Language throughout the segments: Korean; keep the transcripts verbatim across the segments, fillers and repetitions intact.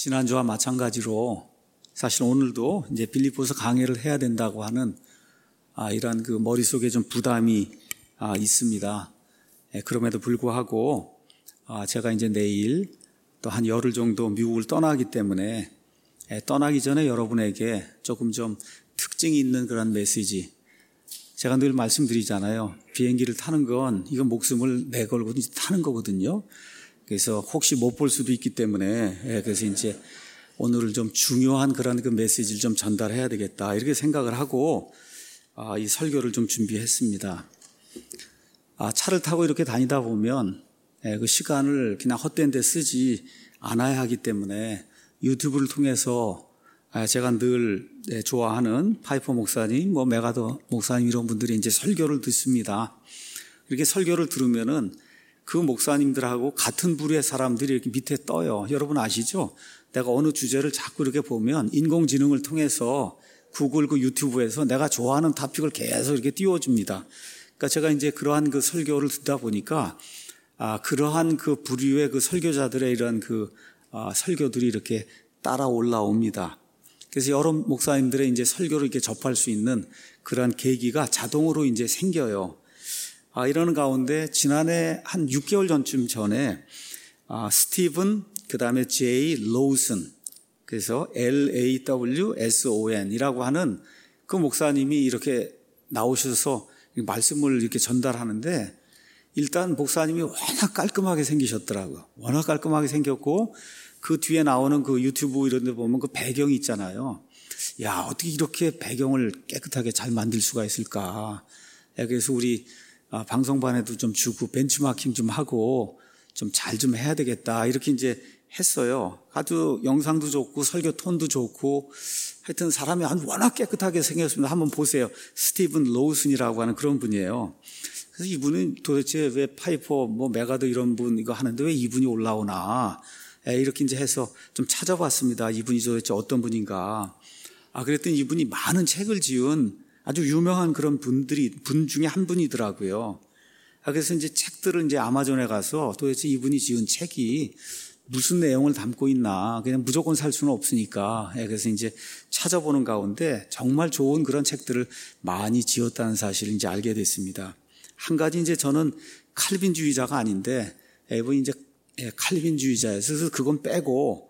지난주와 마찬가지로 사실 오늘도 이제 빌립보서 강해를 해야 된다고 하는 아, 이런 그 머릿속에 좀 부담이 아, 있습니다. 예, 그럼에도 불구하고 아, 제가 이제 내일 또 한 열흘 정도 미국을 떠나기 때문에 예, 떠나기 전에 여러분에게 조금 좀 특징이 있는 그런 메시지, 제가 늘 말씀드리잖아요. 비행기를 타는 건 이건 목숨을 내걸고 타는 거거든요. 그래서 혹시 못 볼 수도 있기 때문에 예, 그래서 이제 오늘은 좀 중요한 그런 그 메시지를 좀 전달해야 되겠다 이렇게 생각을 하고 아, 이 설교를 좀 준비했습니다. 아, 차를 타고 이렇게 다니다 보면 예, 그 시간을 그냥 헛된 데 쓰지 않아야 하기 때문에 유튜브를 통해서 아, 제가 늘 예, 좋아하는 파이퍼 목사님, 뭐 메가더 목사님 이런 분들이 이제 설교를 듣습니다. 이렇게 설교를 들으면은 그 목사님들하고 같은 부류의 사람들이 이렇게 밑에 떠요. 여러분 아시죠? 내가 어느 주제를 자꾸 이렇게 보면 인공지능을 통해서 구글 그 유튜브에서 내가 좋아하는 토픽을 계속 이렇게 띄워줍니다. 그러니까 제가 이제 그러한 그 설교를 듣다 보니까 아, 그러한 그 부류의 그 설교자들의 이런 그 아, 설교들이 이렇게 따라 올라옵니다. 그래서 여러 목사님들의 이제 설교를 이렇게 접할 수 있는 그러한 계기가 자동으로 이제 생겨요. 아, 이러는 가운데 지난해 한 육 개월 전쯤 전에 아, 스티븐 그 다음에 제이 로우슨, 그래서 엘 에이 더블유 에스 오 엔이라고 하는 그 목사님이 이렇게 나오셔서 말씀을 이렇게 전달하는데 일단 목사님이 워낙 깔끔하게 생기셨더라고요. 워낙 깔끔하게 생겼고 그 뒤에 나오는 그 유튜브 이런 데 보면 그 배경이 있잖아요. 야, 어떻게 이렇게 배경을 깨끗하게 잘 만들 수가 있을까. 그래서 우리 방송반에도 좀 주고 벤치마킹 좀 하고 좀 잘 좀 해야 되겠다 이렇게 이제 했어요. 아주 영상도 좋고 설교 톤도 좋고 하여튼 사람이 워낙 깨끗하게 생겼습니다. 한번 보세요. 스티븐 로우슨이라고 하는 그런 분이에요. 그래서 이분은 도대체 왜 파이퍼 뭐 메가더 이런 분 이거 하는데 왜 이분이 올라오나 이렇게 이제 해서 좀 찾아봤습니다. 이분이 도대체 어떤 분인가. 아, 그랬더니 이분이 많은 책을 지은 아주 유명한 그런 분들이 분 중에 한 분이더라고요. 아, 그래서 이제 책들을 이제 아마존에 가서 도대체 이분이 지은 책이 무슨 내용을 담고 있나 그냥 무조건 살 수는 없으니까 그래서 이제 찾아보는 가운데 정말 좋은 그런 책들을 많이 지었다는 사실을 이제 알게 됐습니다. 한 가지 이제 저는 칼빈주의자가 아닌데 이분이 이제 칼빈주의자여서 그래서 그건 빼고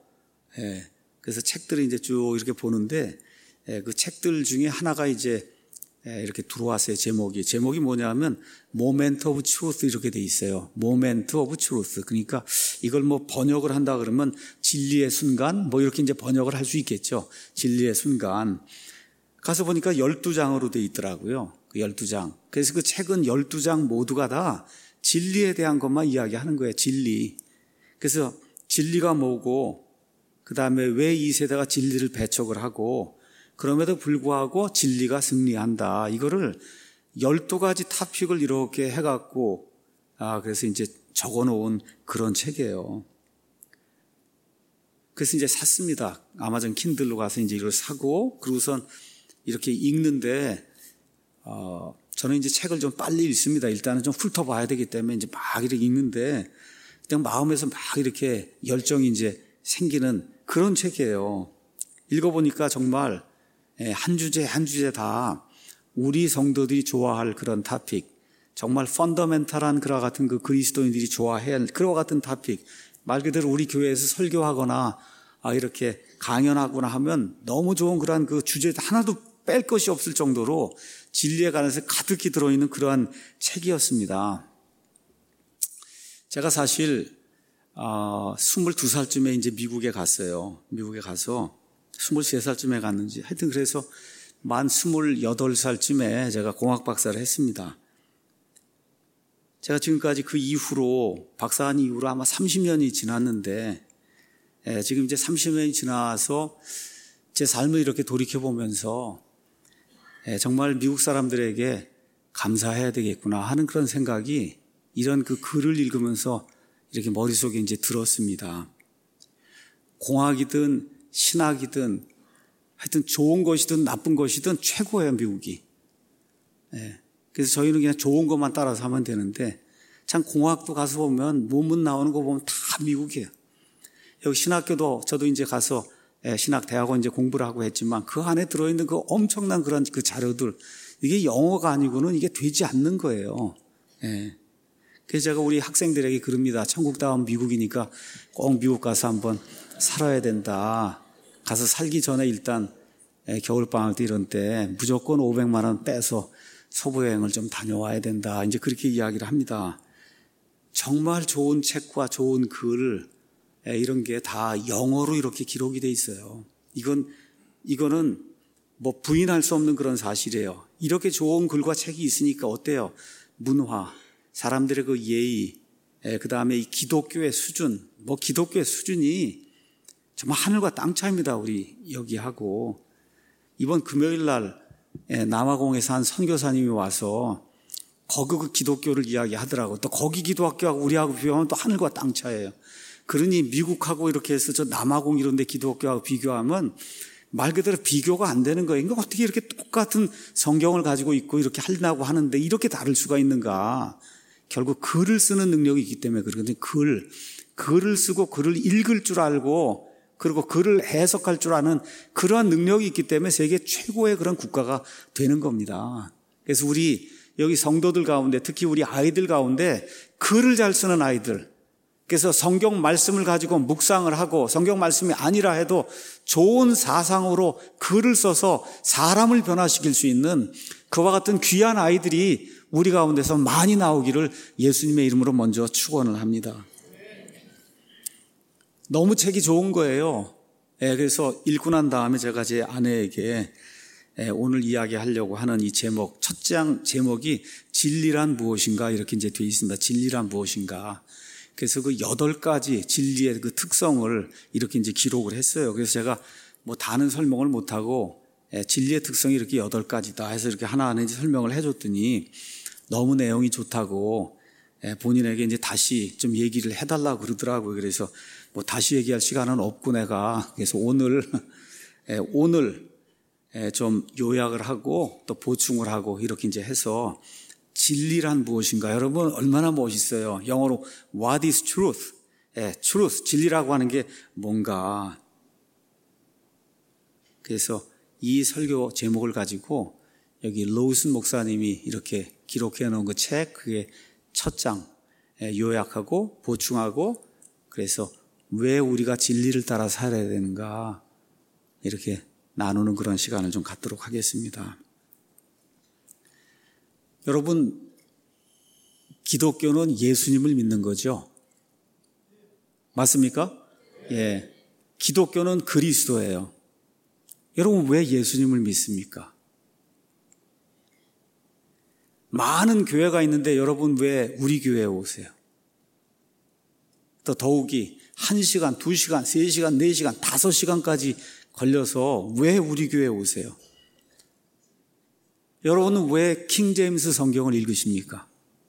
그래서 책들을 이제 쭉 이렇게 보는데 그 책들 중에 하나가 이제 이렇게 들어왔어요. 제목이 제목이 뭐냐면 Moment of Truth 이렇게 돼 있어요. Moment of Truth. 그러니까 이걸 뭐 번역을 한다 그러면 진리의 순간 뭐 이렇게 이제 번역을 할 수 있겠죠. 진리의 순간. 가서 보니까 열두 장으로 돼 있더라고요. 그 열두 장. 그래서 그 책은 열두 장 모두가 다 진리에 대한 것만 이야기하는 거예요. 진리. 그래서 진리가 뭐고 그다음에 왜 이 세대가 진리를 배척을 하고 그럼에도 불구하고 진리가 승리한다. 이거를 열두 가지 토픽을 이렇게 해갖고, 아, 그래서 이제 적어 놓은 그런 책이에요. 그래서 이제 샀습니다. 아마존 킨들로 가서 이제 이걸 사고, 그러고선 이렇게 읽는데, 어, 저는 이제 책을 좀 빨리 읽습니다. 일단은 좀 훑어봐야 되기 때문에 이제 막 이렇게 읽는데, 그냥 마음에서 막 이렇게 열정이 이제 생기는 그런 책이에요. 읽어보니까 정말 한 주제 한 주제 다 우리 성도들이 좋아할 그런 토픽, 정말 펀더멘탈한 그와 같은 그 그리스도인들이 좋아해야 할 그와 같은 토픽, 말 그대로 우리 교회에서 설교하거나 아, 이렇게 강연하거나 하면 너무 좋은 그러한 그 주제 하나도 뺄 것이 없을 정도로 진리에 관해서 가득히 들어있는 그러한 책이었습니다. 제가 사실 어, 스물두 살쯤에 이제 미국에 갔어요. 미국에 가서 스물세 살쯤에 갔는지 하여튼 그래서 만 스물여덟 살쯤에 제가 공학 박사를 했습니다. 제가 지금까지 그 이후로 박사한 이후로 아마 삼십 년이 지났는데 예, 지금 이제 삼십 년이 지나서 제 삶을 이렇게 돌이켜보면서 예, 정말 미국 사람들에게 감사해야 되겠구나 하는 그런 생각이 이런 그 글을 읽으면서 이렇게 머릿속에 이제 들었습니다. 공학이든 신학이든 하여튼 좋은 것이든 나쁜 것이든 최고예요, 미국이. 예. 그래서 저희는 그냥 좋은 것만 따라서 하면 되는데 참 공학도 가서 보면 논문 나오는 거 보면 다 미국이에요. 여기 신학교도 저도 이제 가서 신학대학원 이제 공부를 하고 했지만 그 안에 들어있는 그 엄청난 그런 그 자료들, 이게 영어가 아니고는 이게 되지 않는 거예요. 예. 그래서 제가 우리 학생들에게 그럽니다. 천국 다음 미국이니까 꼭 미국 가서 한번 살아야 된다. 가서 살기 전에 일단 겨울방학 때 이런 때 무조건 오백만 원 빼서 서부여행을 좀 다녀와야 된다. 이제 그렇게 이야기를 합니다. 정말 좋은 책과 좋은 글, 이런 게 다 영어로 이렇게 기록이 돼 있어요. 이건, 이거는 뭐 부인할 수 없는 그런 사실이에요. 이렇게 좋은 글과 책이 있으니까 어때요? 문화, 사람들의 그 예의, 그 다음에 이 기독교의 수준, 뭐 기독교의 수준이 정말 하늘과 땅 차이입니다. 우리 여기하고. 이번 금요일 날 남아공에서 한 선교사님이 와서 거기 그 기독교를 이야기하더라고. 또 거기 기독교하고 우리하고 비교하면 또 하늘과 땅 차이예요. 그러니 미국하고 이렇게 해서 저 남아공 이런 데 기독교하고 비교하면 말 그대로 비교가 안 되는 거예요. 그러니까 어떻게 이렇게 똑같은 성경을 가지고 있고 이렇게 하려고 하는데 이렇게 다를 수가 있는가. 결국 글을 쓰는 능력이 있기 때문에 그러거든요. 글, 글을 쓰고 글을 읽을 줄 알고 그리고 글을 해석할 줄 아는 그러한 능력이 있기 때문에 세계 최고의 그런 국가가 되는 겁니다. 그래서 우리 여기 성도들 가운데 특히 우리 아이들 가운데 글을 잘 쓰는 아이들, 그래서 성경 말씀을 가지고 묵상을 하고 성경 말씀이 아니라 해도 좋은 사상으로 글을 써서 사람을 변화시킬 수 있는 그와 같은 귀한 아이들이 우리 가운데서 많이 나오기를 예수님의 이름으로 먼저 축원을 합니다. 너무 책이 좋은 거예요. 예, 그래서 읽고 난 다음에 제가 제 아내에게 예, 오늘 이야기하려고 하는 이 제목, 첫 장 제목이 진리란 무엇인가 이렇게 이제 되어 있습니다. 진리란 무엇인가. 그래서 그 여덟 가지 진리의 그 특성을 이렇게 이제 기록을 했어요. 그래서 제가 뭐 다는 설명을 못하고 예, 진리의 특성이 이렇게 여덟 가지다 해서 이렇게 하나하나 이제 설명을 해줬더니 너무 내용이 좋다고 예, 본인에게 이제 다시 좀 얘기를 해달라고 그러더라고요. 그래서 뭐 다시 얘기할 시간은 없고 내가 그래서 오늘 예, 오늘 예, 좀 요약을 하고 또 보충을 하고 이렇게 이제 해서 진리란 무엇인가? 여러분 얼마나 멋있어요. 영어로 What is truth? 예, truth, 진리라고 하는 게 뭔가. 그래서 이 설교 제목을 가지고 여기 로우슨 목사님이 이렇게 기록해 놓은 그 책, 그게 첫 장 예, 요약하고 보충하고 그래서 왜 우리가 진리를 따라 살아야 되는가 이렇게 나누는 그런 시간을 좀 갖도록 하겠습니다. 여러분, 기독교는 예수님을 믿는 거죠. 맞습니까? 예. 기독교는 그리스도예요. 여러분, 왜 예수님을 믿습니까? 많은 교회가 있는데 여러분 왜 우리 교회에 오세요? 또 더욱이 한 시간, 두 시간, 세 시간, 네 시간, 다섯 시간까지 걸려서 왜 우리 교회에 오세요? 여러분은 왜 킹제임스 성경을 읽으십니까?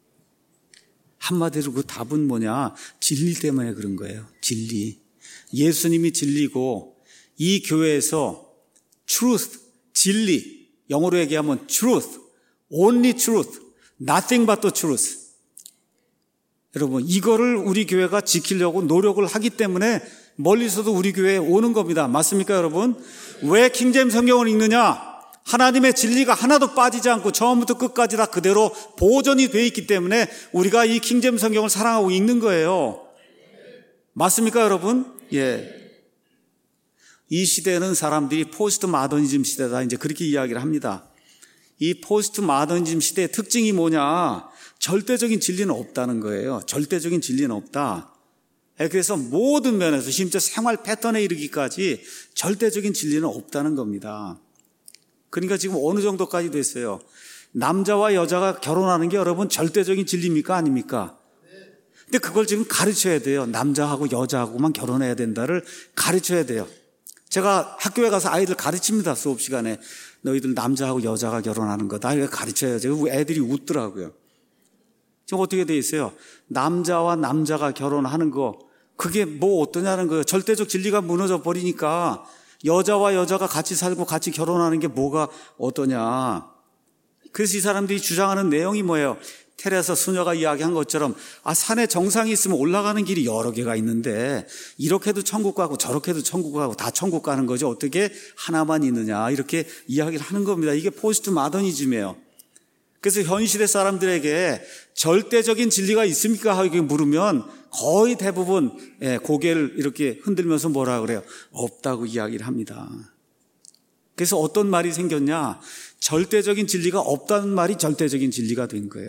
한마디로 그 답은 뭐냐? 진리 때문에 그런 거예요. 진리. 예수님이 진리고 이 교회에서 truth, 진리, 영어로 얘기하면 truth, only truth, nothing but the truth. 여러분, 이거를 우리 교회가 지키려고 노력을 하기 때문에 멀리서도 우리 교회에 오는 겁니다. 맞습니까, 여러분? 왜 킹제임스 성경을 읽느냐? 하나님의 진리가 하나도 빠지지 않고 처음부터 끝까지 다 그대로 보존이 되어 있기 때문에 우리가 이 킹제임스 성경을 사랑하고 읽는 거예요. 맞습니까, 여러분? 예. 이 시대는 사람들이 포스트 마더니즘 시대다 이제 그렇게 이야기를 합니다. 이 포스트 마더니즘 시대의 특징이 뭐냐? 절대적인 진리는 없다는 거예요. 절대적인 진리는 없다. 그래서 모든 면에서 심지어 생활 패턴에 이르기까지 절대적인 진리는 없다는 겁니다. 그러니까 지금 어느 정도까지 됐어요? 남자와 여자가 결혼하는 게 여러분 절대적인 진리입니까? 아닙니까? 근데 그걸 지금 가르쳐야 돼요. 남자하고 여자하고만 결혼해야 된다를 가르쳐야 돼요. 제가 학교에 가서 아이들 가르칩니다. 수업 시간에. 너희들 남자하고 여자가 결혼하는 거다. 이거 가르쳐야죠. 애들이 웃더라고요. 지금 어떻게 돼 있어요? 남자와 남자가 결혼하는 거 그게 뭐 어떠냐는 거예요. 절대적 진리가 무너져 버리니까 여자와 여자가 같이 살고 같이 결혼하는 게 뭐가 어떠냐. 그래서 이 사람들이 주장하는 내용이 뭐예요? 테레사 수녀가 이야기한 것처럼 아 산에 정상이 있으면 올라가는 길이 여러 개가 있는데 이렇게도 천국 가고 저렇게도 천국 가고 다 천국 가는 거죠. 어떻게 하나만 있느냐 이렇게 이야기를 하는 겁니다. 이게 포스트 마더니즘이에요. 그래서 현 시대 사람들에게 절대적인 진리가 있습니까? 하고 물으면 거의 대부분 고개를 이렇게 흔들면서 뭐라 그래요? 없다고 이야기를 합니다. 그래서 어떤 말이 생겼냐? 절대적인 진리가 없다는 말이 절대적인 진리가 된 거예요.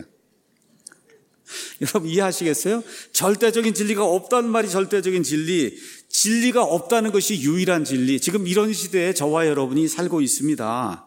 여러분 이해하시겠어요? 절대적인 진리가 없다는 말이 절대적인 진리, 진리가 없다는 것이 유일한 진리. 지금 이런 시대에 저와 여러분이 살고 있습니다.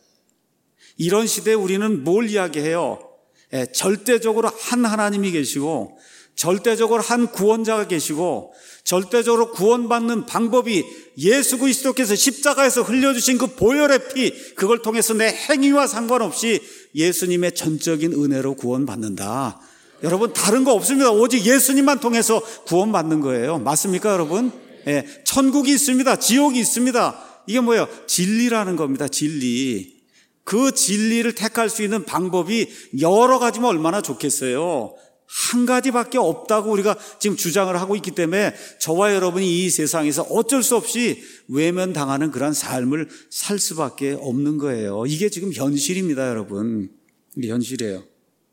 이런 시대에 우리는 뭘 이야기해요? 예, 절대적으로 한 하나님이 계시고 절대적으로 한 구원자가 계시고 절대적으로 구원받는 방법이 예수 그리스도께서 십자가에서 흘려주신 그 보혈의 피, 그걸 통해서 내 행위와 상관없이 예수님의 전적인 은혜로 구원받는다. 여러분 다른 거 없습니다. 오직 예수님만 통해서 구원받는 거예요. 맞습니까 여러분? 예, 천국이 있습니다. 지옥이 있습니다. 이게 뭐예요? 진리라는 겁니다. 진리. 그 진리를 택할 수 있는 방법이 여러 가지면 얼마나 좋겠어요. 한 가지밖에 없다고 우리가 지금 주장을 하고 있기 때문에 저와 여러분이 이 세상에서 어쩔 수 없이 외면당하는 그런 삶을 살 수밖에 없는 거예요. 이게 지금 현실입니다, 여러분. 이게 현실이에요.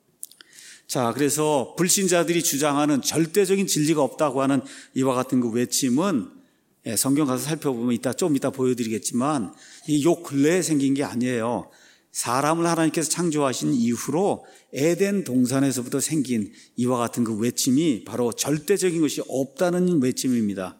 자, 그래서 불신자들이 주장하는 절대적인 진리가 없다고 하는 이와 같은 그 외침은 성경 가서 살펴보면 이따 좀 이따 보여드리겠지만 이 요 근래에 생긴 게 아니에요. 사람을 하나님께서 창조하신 이후로 에덴 동산에서부터 생긴 이와 같은 그 외침이 바로 절대적인 것이 없다는 외침입니다.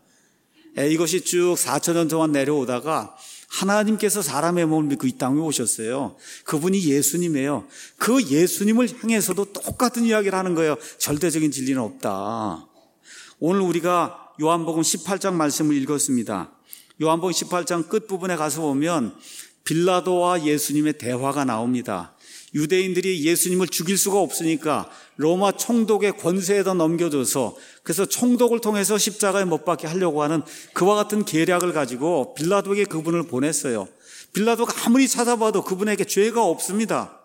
이것이 쭉 사천 년 동안 내려오다가 하나님께서 사람의 몸을 믿고 이 땅에 오셨어요. 그분이 예수님이에요. 그 예수님을 향해서도 똑같은 이야기를 하는 거예요. 절대적인 진리는 없다. 오늘 우리가 요한복음 십팔 장 말씀을 읽었습니다. 요한복음 십팔 장 끝부분에 가서 보면 빌라도와 예수님의 대화가 나옵니다. 유대인들이 예수님을 죽일 수가 없으니까 로마 총독의 권세에다 넘겨줘서 그래서 총독을 통해서 십자가에 못 박게 하려고 하는 그와 같은 계략을 가지고 빌라도에게 그분을 보냈어요. 빌라도가 아무리 찾아봐도 그분에게 죄가 없습니다.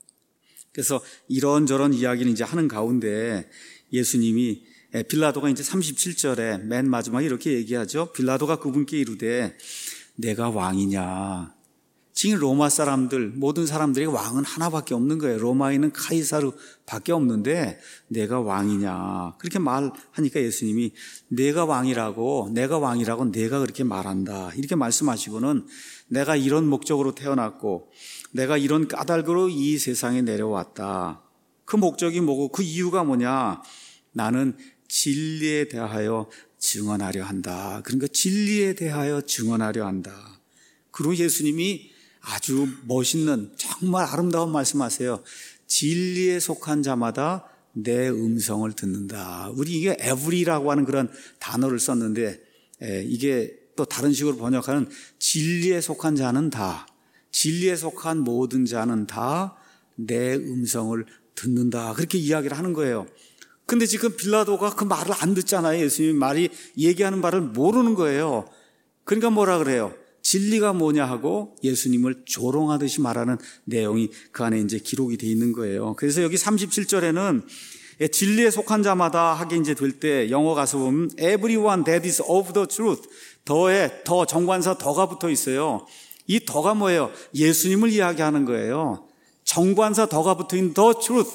그래서 이런저런 이야기를 이제 하는 가운데 예수님이 빌라도가 이제 삼십칠 절에 맨 마지막에 이렇게 얘기하죠. 빌라도가 그분께 이르되 내가 왕이냐. 지금 로마 사람들, 모든 사람들이 왕은 하나밖에 없는 거예요. 로마에는 카이사르밖에 없는데 내가 왕이냐. 그렇게 말하니까 예수님이 내가 왕이라고, 내가 왕이라고 내가 그렇게 말한다. 이렇게 말씀하시고는 내가 이런 목적으로 태어났고 내가 이런 까닭으로 이 세상에 내려왔다. 그 목적이 뭐고 그 이유가 뭐냐. 나는 진리에 대하여 증언하려 한다. 그러니까 진리에 대하여 증언하려 한다. 그리고 예수님이 아주 멋있는 정말 아름다운 말씀하세요. 진리에 속한 자마다 내 음성을 듣는다. 우리 이게 every라고 하는 그런 단어를 썼는데 이게 또 다른 식으로 번역하는 진리에 속한 자는 다, 진리에 속한 모든 자는 다 내 음성을 듣는다. 그렇게 이야기를 하는 거예요. 근데 지금 빌라도가 그 말을 안 듣잖아요. 예수님이 말이 얘기하는 말을 모르는 거예요. 그러니까 뭐라 그래요? 진리가 뭐냐 하고 예수님을 조롱하듯이 말하는 내용이 그 안에 이제 기록이 돼 있는 거예요. 그래서 여기 삼십칠 절에는 진리에 속한 자마다 하게 이제 될 때 영어 가서 보면 everyone that is of the truth 더에 더 정관사 더가 붙어 있어요. 이 더가 뭐예요? 예수님을 이야기하는 거예요. 정관사 더가 붙어 있는 the truth.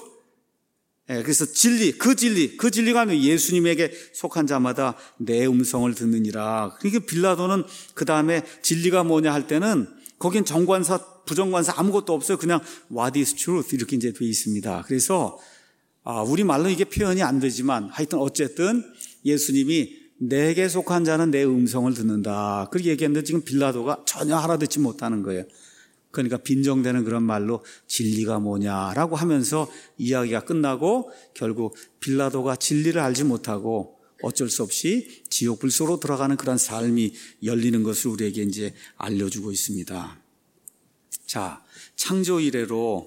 그래서 진리, 그 진리, 그 진리가 아니라 예수님에게 속한 자마다 내 음성을 듣느니라. 그러니까 빌라도는 그 다음에 진리가 뭐냐 할 때는 거긴 정관사, 부정관사 아무것도 없어요. 그냥 what is truth 이렇게 이제 돼 있습니다. 그래서 우리 말로 이게 표현이 안 되지만 하여튼 어쨌든 예수님이 내게 속한 자는 내 음성을 듣는다. 그렇게 얘기했는데 지금 빌라도가 전혀 알아듣지 못하는 거예요. 그러니까 빈정되는 그런 말로 진리가 뭐냐라고 하면서 이야기가 끝나고 결국 빌라도가 진리를 알지 못하고 어쩔 수 없이 지옥 불속으로 들어가는 그런 삶이 열리는 것을 우리에게 이제 알려주고 있습니다. 자, 창조 이래로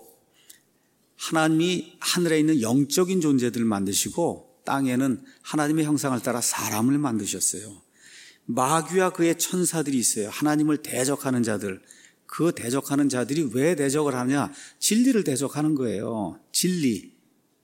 하나님이 하늘에 있는 영적인 존재들을 만드시고 땅에는 하나님의 형상을 따라 사람을 만드셨어요. 마귀와 그의 천사들이 있어요. 하나님을 대적하는 자들. 그 대적하는 자들이 왜 대적을 하냐? 진리를 대적하는 거예요. 진리.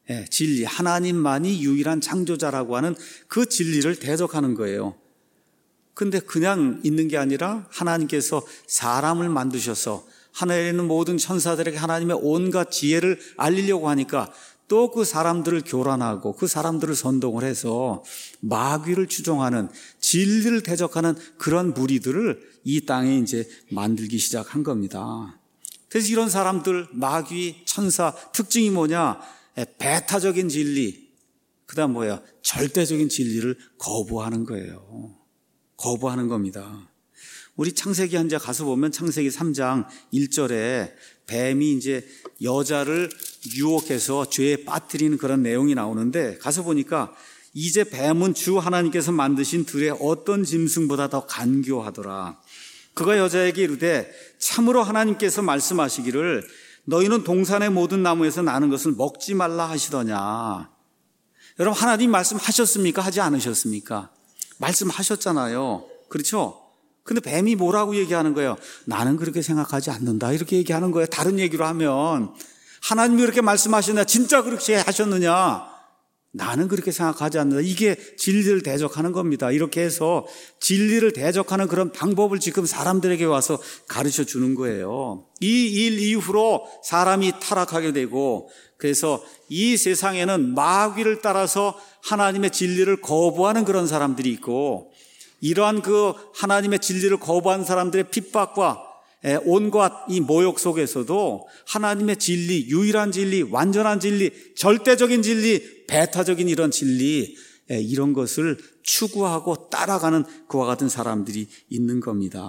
예, 진리, 하나님만이 유일한 창조자라고 하는 그 진리를 대적하는 거예요. 근데 그냥 있는 게 아니라 하나님께서 사람을 만드셔서 하늘에 있는 모든 천사들에게 하나님의 온갖 지혜를 알리려고 하니까 또 그 사람들을 교란하고 그 사람들을 선동을 해서 마귀를 추종하는, 진리를 대적하는 그런 무리들을 이 땅에 이제 만들기 시작한 겁니다. 그래서 이런 사람들, 마귀, 천사 특징이 뭐냐? 배타적인 진리, 그 다음 뭐야? 절대적인 진리를 거부하는 거예요. 거부하는 겁니다. 우리 창세기 한 장 가서 보면 창세기 삼 장 일 절에 뱀이 이제 여자를 유혹해서 죄에 빠뜨리는 그런 내용이 나오는데, 가서 보니까 이제 뱀은 주 하나님께서 만드신 들의 어떤 짐승보다 더 간교하더라. 그가 여자에게 이르되 참으로 하나님께서 말씀하시기를 너희는 동산의 모든 나무에서 나는 것을 먹지 말라 하시더냐. 여러분, 하나님 말씀하셨습니까? 하지 않으셨습니까? 말씀하셨잖아요. 그렇죠? 근데 뱀이 뭐라고 얘기하는 거예요? 나는 그렇게 생각하지 않는다, 이렇게 얘기하는 거예요. 다른 얘기로 하면 하나님이 그렇게 말씀하셨느냐, 진짜 그렇게 하셨느냐, 나는 그렇게 생각하지 않는다. 이게 진리를 대적하는 겁니다. 이렇게 해서 진리를 대적하는 그런 방법을 지금 사람들에게 와서 가르쳐 주는 거예요. 이 일 이후로 사람이 타락하게 되고, 그래서 이 세상에는 마귀를 따라서 하나님의 진리를 거부하는 그런 사람들이 있고, 이러한 그 하나님의 진리를 거부한 사람들의 핍박과 온갖 이 모욕 속에서도 하나님의 진리, 유일한 진리, 완전한 진리, 절대적인 진리, 배타적인 이런 진리, 이런 것을 추구하고 따라가는 그와 같은 사람들이 있는 겁니다.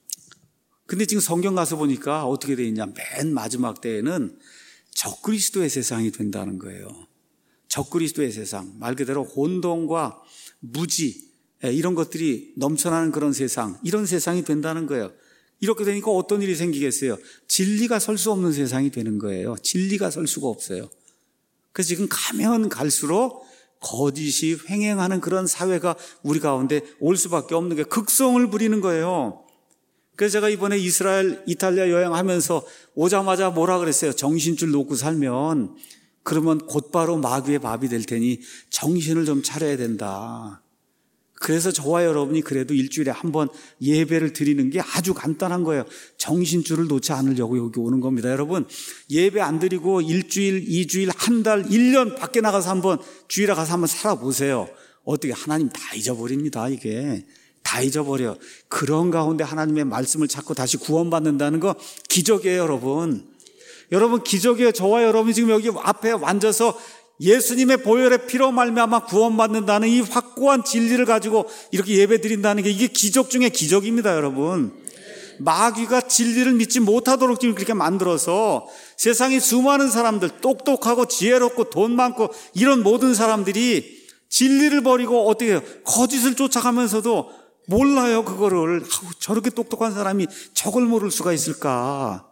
근데 지금 성경 가서 보니까 어떻게 되어 있냐, 맨 마지막 때에는 적그리스도의 세상이 된다는 거예요. 적그리스도의 세상, 말 그대로 혼돈과 무지, 이런 것들이 넘쳐나는 그런 세상, 이런 세상이 된다는 거예요. 이렇게 되니까 어떤 일이 생기겠어요? 진리가 설 수 없는 세상이 되는 거예요. 진리가 설 수가 없어요. 그래서 지금 가면 갈수록 거짓이 횡행하는 그런 사회가 우리 가운데 올 수밖에 없는 게 극성을 부리는 거예요. 그래서 제가 이번에 이스라엘, 이탈리아 여행하면서 오자마자 뭐라 그랬어요? 정신줄 놓고 살면 그러면 곧바로 마귀의 밥이 될 테니 정신을 좀 차려야 된다. 그래서 저와 여러분이 그래도 일주일에 한 번 예배를 드리는 게 아주 간단한 거예요. 정신줄을 놓지 않으려고 여기 오는 겁니다. 여러분, 예배 안 드리고 일주일, 이주일, 한 달, 일 년 밖에 나가서 한번 주일에 가서 한번 살아보세요. 어떻게 하나님 다 잊어버립니다. 이게 다 잊어버려. 그런 가운데 하나님의 말씀을 찾고 다시 구원받는다는 거 기적이에요. 여러분, 여러분 기적이에요. 저와 여러분이 지금 여기 앞에 앉아서 예수님의 보혈의 피로 말미암아 구원받는다는 이 확고한 진리를 가지고 이렇게 예배드린다는 게, 이게 기적 중에 기적입니다. 여러분, 마귀가 진리를 믿지 못하도록 지금 그렇게 만들어서 세상에 수많은 사람들, 똑똑하고 지혜롭고 돈 많고 이런 모든 사람들이 진리를 버리고 어떻게 해요? 거짓을 쫓아가면서도 몰라요. 그거를. 아우, 저렇게 똑똑한 사람이 저걸 모를 수가 있을까?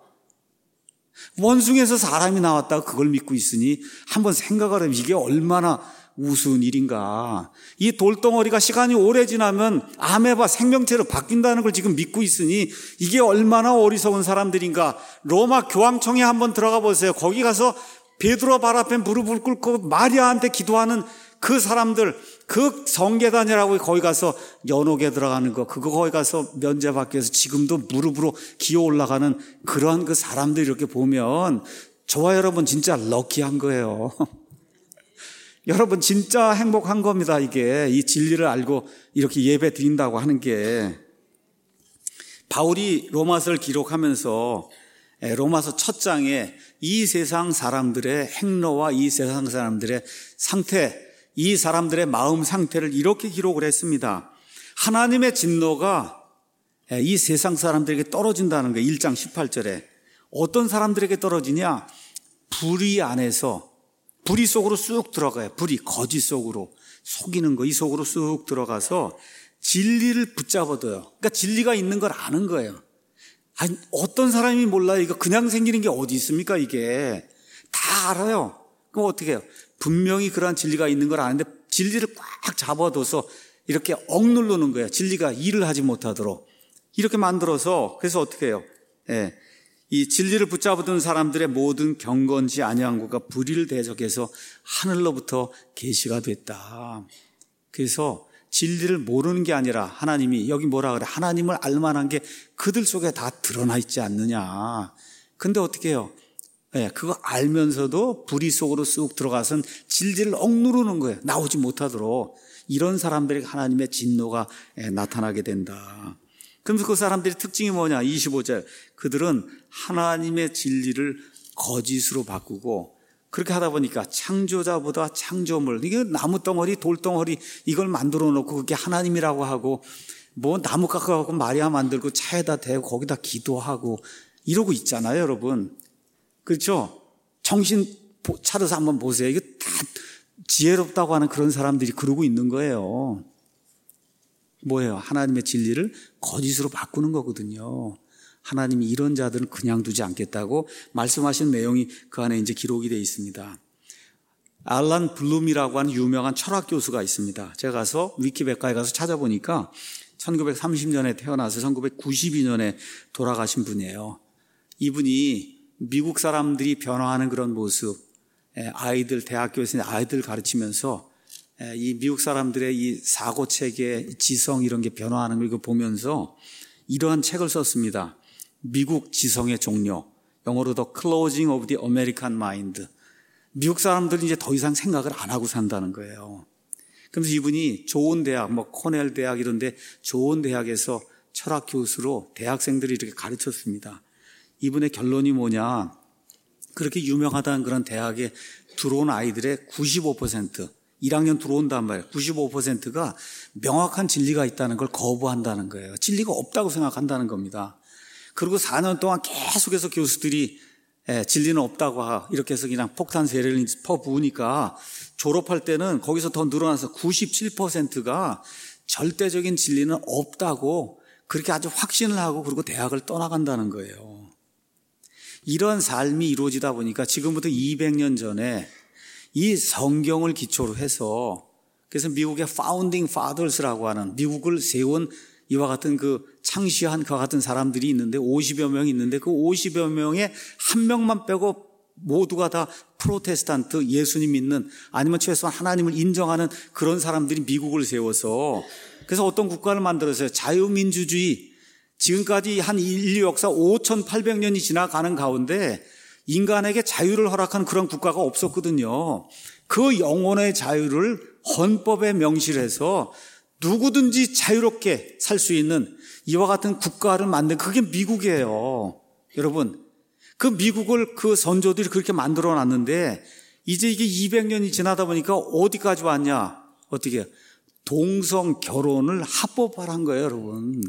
원숭이에서 사람이 나왔다고 그걸 믿고 있으니 한번 생각을 해보면 이게 얼마나 우스운 일인가. 이 돌덩어리가 시간이 오래 지나면 아메바 생명체로 바뀐다는 걸 지금 믿고 있으니 이게 얼마나 어리석은 사람들인가. 로마 교황청에 한번 들어가 보세요. 거기 가서 베드로 발 앞에 무릎을 꿇고 마리아한테 기도하는 그 사람들, 그 성계단이라고 거기 가서 연옥에 들어가는 거, 그거 거기 가서 면제받기 위해서 지금도 무릎으로 기어 올라가는 그러한 그 사람들 이렇게 보면 저와 여러분 진짜 럭키한 거예요. 여러분 진짜 행복한 겁니다. 이게 이 진리를 알고 이렇게 예배 드린다고 하는 게. 바울이 로마서를 기록하면서 로마서 첫 장에 이 세상 사람들의 행로와 이 세상 사람들의 상태, 이 사람들의 마음 상태를 이렇게 기록을 했습니다. 하나님의 진노가 이 세상 사람들에게 떨어진다는 거예요. 일 장 십팔 절에. 어떤 사람들에게 떨어지냐? 불의 안에서, 불의 속으로 쑥 들어가요. 불의, 거짓 속으로, 속이는 거, 이 속으로 쑥 들어가서 진리를 붙잡아둬요. 그러니까 진리가 있는 걸 아는 거예요. 아니, 어떤 사람이 몰라요. 이거 그냥 생기는 게 어디 있습니까? 이게 다 알아요. 그럼 어떻게 해요? 분명히 그러한 진리가 있는 걸 아는데 진리를 꽉 잡아둬서 이렇게 억누르는 거예요. 진리가 일을 하지 못하도록 이렇게 만들어서. 그래서 어떻게 해요? 예, 이 진리를 붙잡아둔 사람들의 모든 경건지 아니한구가 불의를 대적해서 하늘로부터 계시가 됐다. 그래서 진리를 모르는 게 아니라 하나님이 여기 뭐라 그래? 하나님을 알만한 게 그들 속에 다 드러나 있지 않느냐. 근데 어떻게 해요? 네, 그거 알면서도 불의 속으로 쑥 들어가선 진리를 억누르는 거예요. 나오지 못하도록. 이런 사람들에게 하나님의 진노가 나타나게 된다. 그럼 그 사람들의 특징이 뭐냐? 이십오 절. 그들은 하나님의 진리를 거짓으로 바꾸고 그렇게 하다 보니까 창조자보다 창조물, 이게 나무 덩어리, 돌 덩어리 이걸 만들어 놓고 그게 하나님이라고 하고 뭐 나무 깎아갖고 마리아 만들고 차에다 대고 거기다 기도하고 이러고 있잖아요, 여러분. 그렇죠? 정신 차려서 한번 보세요. 이거 다 지혜롭다고 하는 그런 사람들이 그러고 있는 거예요. 뭐예요? 하나님의 진리를 거짓으로 바꾸는 거거든요. 하나님이 이런 자들은 그냥 두지 않겠다고 말씀하신 내용이 그 안에 이제 기록이 되어 있습니다. 알란 블룸이라고 하는 유명한 철학 교수가 있습니다. 제가 가서 위키백과에 가서 찾아보니까 천구백삼십 년에 태어나서 천구백구십이 년에 돌아가신 분이에요. 이분이 미국 사람들이 변화하는 그런 모습, 아이들, 대학교에서 아이들 가르치면서 이 미국 사람들의 이 사고체계, 지성 이런 게 변화하는 걸 보면서 이러한 책을 썼습니다. 미국 지성의 종료, 영어로 The Closing of the American Mind. 미국 사람들은 이제 더 이상 생각을 안 하고 산다는 거예요. 그래서 이분이 좋은 대학, 뭐 코넬 대학 이런 데 좋은 대학에서 철학 교수로 대학생들이 이렇게 가르쳤습니다. 이분의 결론이 뭐냐? 그렇게 유명하다는 그런 대학에 들어온 아이들의 구십오 퍼센트, 일 학년 들어온단 말이에요. 구십오 퍼센트가 명확한 진리가 있다는 걸 거부한다는 거예요. 진리가 없다고 생각한다는 겁니다. 그리고 사 년 동안 계속해서 교수들이 예, 진리는 없다고 이렇게 해서 그냥 폭탄 세례를 퍼부으니까 졸업할 때는 거기서 더 늘어나서 구십칠 퍼센트가 절대적인 진리는 없다고 그렇게 아주 확신을 하고 그리고 대학을 떠나간다는 거예요. 이런 삶이 이루어지다 보니까 지금부터 이백 년 전에 이 성경을 기초로 해서 그래서 미국의 파운딩 파더스라고 하는 미국을 세운 이와 같은 그 창시한 그와 같은 사람들이 있는데 오십여 명이 있는데 그 오십여 명의 한 명만 빼고 모두가 다 프로테스탄트 예수님 믿는 아니면 최소한 하나님을 인정하는 그런 사람들이 미국을 세워서 그래서 어떤 국가를 만들었어요. 자유민주주의. 지금까지 한 인류 역사 오천팔백 년이 지나가는 가운데 인간에게 자유를 허락한 그런 국가가 없었거든요. 그 영혼의 자유를 헌법에 명시해서 누구든지 자유롭게 살 수 있는 이와 같은 국가를 만든 그게 미국이에요. 여러분, 그 미국을 그 선조들이 그렇게 만들어 놨는데 이제 이게 이백 년이 지나다 보니까 어디까지 왔냐? 어떻게? 동성 결혼을 합법화한 거예요, 여러분.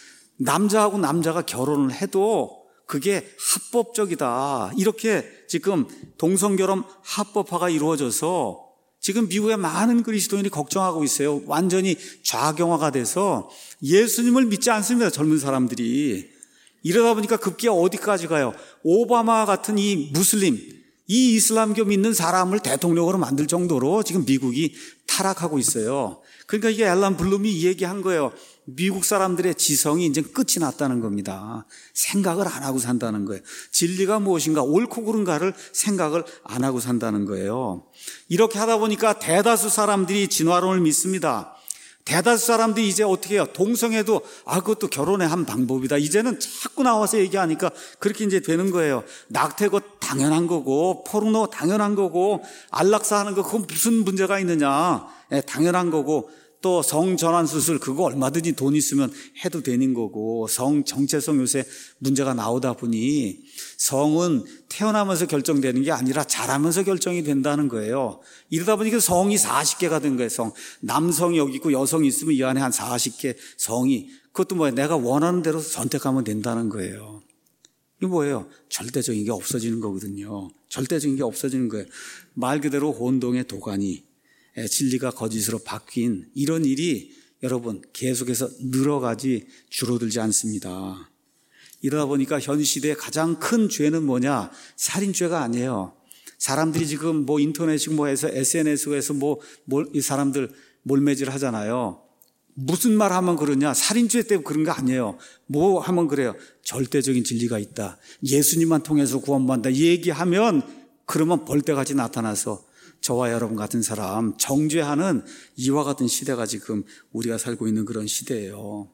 남자하고 남자가 결혼을 해도 그게 합법적이다. 이렇게 지금 동성결혼 합법화가 이루어져서 지금 미국의 많은 그리스도인이 걱정하고 있어요. 완전히 좌경화가 돼서 예수님을 믿지 않습니다. 젊은 사람들이. 이러다 보니까 급기야 어디까지 가요? 오바마 같은 이 무슬림, 이 이슬람교 믿는 사람을 대통령으로 만들 정도로 지금 미국이 타락하고 있어요. 그러니까 이게 앨런 블룸이 얘기한 거예요. 미국 사람들의 지성이 이제 끝이 났다는 겁니다. 생각을 안 하고 산다는 거예요. 진리가 무엇인가, 옳고 그른가를 생각을 안 하고 산다는 거예요. 이렇게 하다 보니까 대다수 사람들이 진화론을 믿습니다. 대다수 사람들이 이제 어떻게 해요? 동성애도 아 그것도 결혼의 한 방법이다. 이제는 자꾸 나와서 얘기하니까 그렇게 이제 되는 거예요. 낙태고 당연한 거고 포르노 당연한 거고 안락사 하는 거 그건 무슨 문제가 있느냐. 예, 당연한 거고 또 성전환 수술 그거 얼마든지 돈 있으면 해도 되는 거고 성 정체성 요새 문제가 나오다 보니 성은 태어나면서 결정되는 게 아니라 자라면서 결정이 된다는 거예요. 이러다 보니까 성이 사십 개가 된 거예요. 성 남성이 여기 있고 여성이 있으면 이 안에 한 사십 개 성이 그것도 뭐예요? 내가 원하는 대로 선택하면 된다는 거예요. 이게 뭐예요? 절대적인 게 없어지는 거거든요. 절대적인 게 없어지는 거예요. 말 그대로 혼동의 도가니 진리가 거짓으로 바뀐 이런 일이 여러분 계속해서 늘어가지 줄어들지 않습니다. 이러다 보니까 현 시대의 가장 큰 죄는 뭐냐? 살인죄가 아니에요. 사람들이 지금 뭐 인터넷 뭐 해서 에스엔에스에서 뭐 이 사람들 몰매질 하잖아요. 무슨 말 하면 그러냐? 살인죄 때문에 그런 거 아니에요. 뭐 하면 그래요? 절대적인 진리가 있다. 예수님만 통해서 구원받는다. 얘기하면 그러면 벌떼같이 나타나서 저와 여러분 같은 사람 정죄하는 이와 같은 시대가 지금 우리가 살고 있는 그런 시대예요.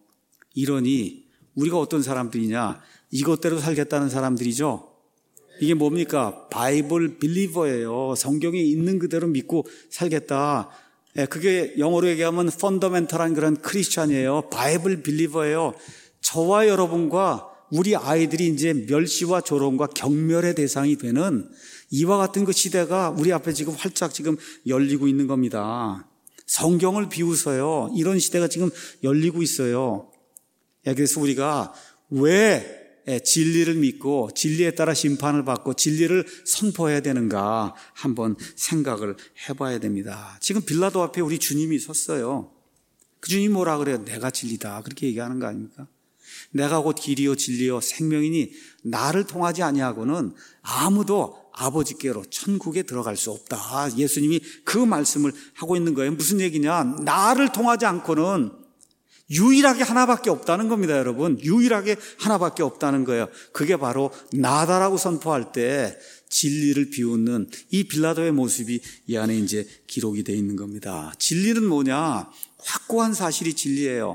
이러니 우리가 어떤 사람들이냐? 이것대로 살겠다는 사람들이죠. 이게 뭡니까? 바이블 빌리버예요. 성경에 있는 그대로 믿고 살겠다. 그게 영어로 얘기하면 펀더멘털한 그런 크리스찬이에요. 바이블 빌리버예요. 저와 여러분과 우리 아이들이 이제 멸시와 조롱과 경멸의 대상이 되는 이와 같은 그 시대가 우리 앞에 지금 활짝 지금 열리고 있는 겁니다. 성경을 비웃어요. 이런 시대가 지금 열리고 있어요. 그래서 우리가 왜 진리를 믿고 진리에 따라 심판을 받고 진리를 선포해야 되는가 한번 생각을 해봐야 됩니다. 지금 빌라도 앞에 우리 주님이 섰어요. 그 주님이 뭐라 그래요? 내가 진리다. 그렇게 얘기하는 거 아닙니까? 내가 곧 길이요 진리요 생명이니 나를 통하지 아니하고는 아무도 아버지께로 천국에 들어갈 수 없다. 예수님이 그 말씀을 하고 있는 거예요. 무슨 얘기냐? 나를 통하지 않고는 유일하게 하나밖에 없다는 겁니다, 여러분. 유일하게 하나밖에 없다는 거예요. 그게 바로 나다라고 선포할 때 진리를 비웃는 이 빌라도의 모습이 이 안에 이제 기록이 되어 있는 겁니다. 진리는 뭐냐? 확고한 사실이 진리예요.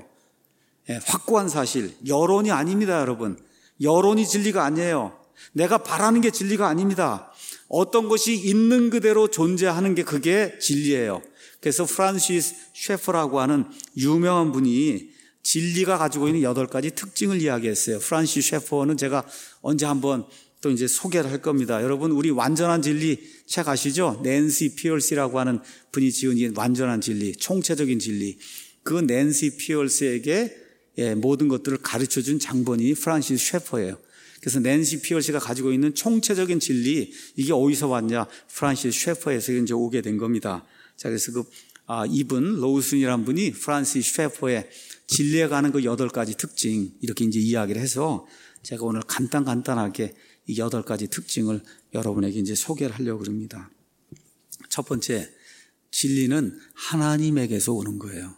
예, 확고한 사실. 여론이 아닙니다, 여러분. 여론이 진리가 아니에요. 내가 바라는 게 진리가 아닙니다. 어떤 것이 있는 그대로 존재하는 게 그게 진리예요. 그래서 프란시스 셰퍼라고 하는 유명한 분이 진리가 가지고 있는 여덟 가지 특징을 이야기했어요. 프란시스 셰퍼는 제가 언제 한번 또 이제 소개를 할 겁니다. 여러분, 우리 완전한 진리 책 아시죠? 낸시 피얼스라고 하는 분이 지은 이 완전한 진리, 총체적인 진리. 그 낸시 피얼스에게 예, 모든 것들을 가르쳐 준 장본인이 프란시스 셰퍼예요. 그래서 낸시 피얼스가 가지고 있는 총체적인 진리, 이게 어디서 왔냐? 프란시스 셰퍼에서 이제 오게 된 겁니다. 자, 그래서 그, 아, 이분, 로우슨이라는 분이 프란시스 셰퍼의 진리에 가는 그 여덟 가지 특징, 이렇게 이제 이야기를 해서 제가 오늘 간단 간단하게 이 여덟 가지 특징을 여러분에게 이제 소개를 하려고 합니다. 첫 번째, 진리는 하나님에게서 오는 거예요.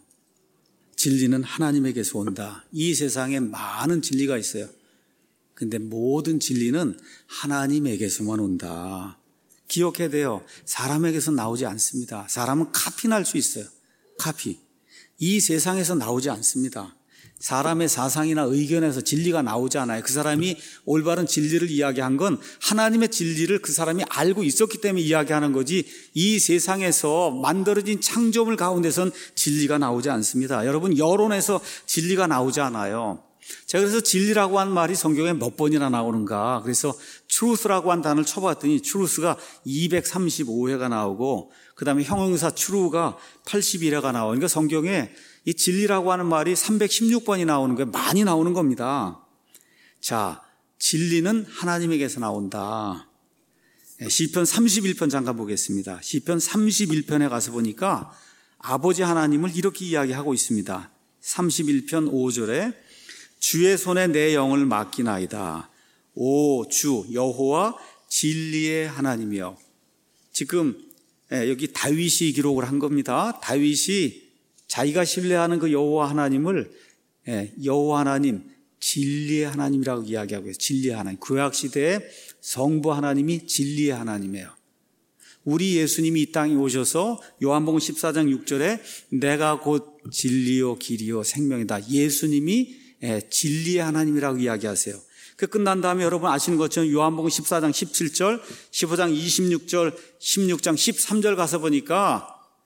진리는 하나님에게서 온다. 이 세상에 많은 진리가 있어요. 근데 모든 진리는 하나님에게서만 온다. 기억해야 돼요. 사람에게서 나오지 않습니다. 사람은 카피날 수 있어요. 카피. 이 세상에서 나오지 않습니다. 사람의 사상이나 의견에서 진리가 나오지 않아요. 그 사람이 올바른 진리를 이야기한 건 하나님의 진리를 그 사람이 알고 있었기 때문에 이야기하는 거지, 이 세상에서 만들어진 창조물 가운데선 진리가 나오지 않습니다. 여러분, 여론에서 진리가 나오지 않아요. 제가 그래서 진리라고 한 말이 성경에 몇 번이나 나오는가, 그래서 truth라고 한 단어를 쳐봤더니 truth가 이백삼십오 회가 나오고 그 다음에 형용사 true가 팔십일 회가 나오고, 그러니까 성경에 이 진리라고 하는 말이 삼백십육 번이 나오는 거예요. 많이 나오는 겁니다. 자, 진리는 하나님에게서 나온다. 시편 삼십일 편 잠깐 보겠습니다. 시편 삼십일 편에 가서 보니까 아버지 하나님을 이렇게 이야기하고 있습니다. 삼십일 편 오 절에 주의 손에 내 영을 맡기나이다. 오 주 여호와 진리의 하나님이여. 지금 여기 다윗이 기록을 한 겁니다. 다윗이 자기가 신뢰하는 그 여호와 하나님을 여호와 하나님, 진리의 하나님이라고 이야기하고 있어요. 진리의 하나님. 구약 시대에 성부 하나님이 진리의 하나님이에요. 우리 예수님이 이 땅에 오셔서 요한복음 십사 장 육 절에 내가 곧 진리요 길이요 생명이다. 예수님이 진리의 하나님이라고 이야기하세요. 그 끝난 다음에 여러분 아시는 것처럼 요한복음 십사 장 십칠 절, 십오 장 이십육 절, 십육 장 십삼 절 가서 보니까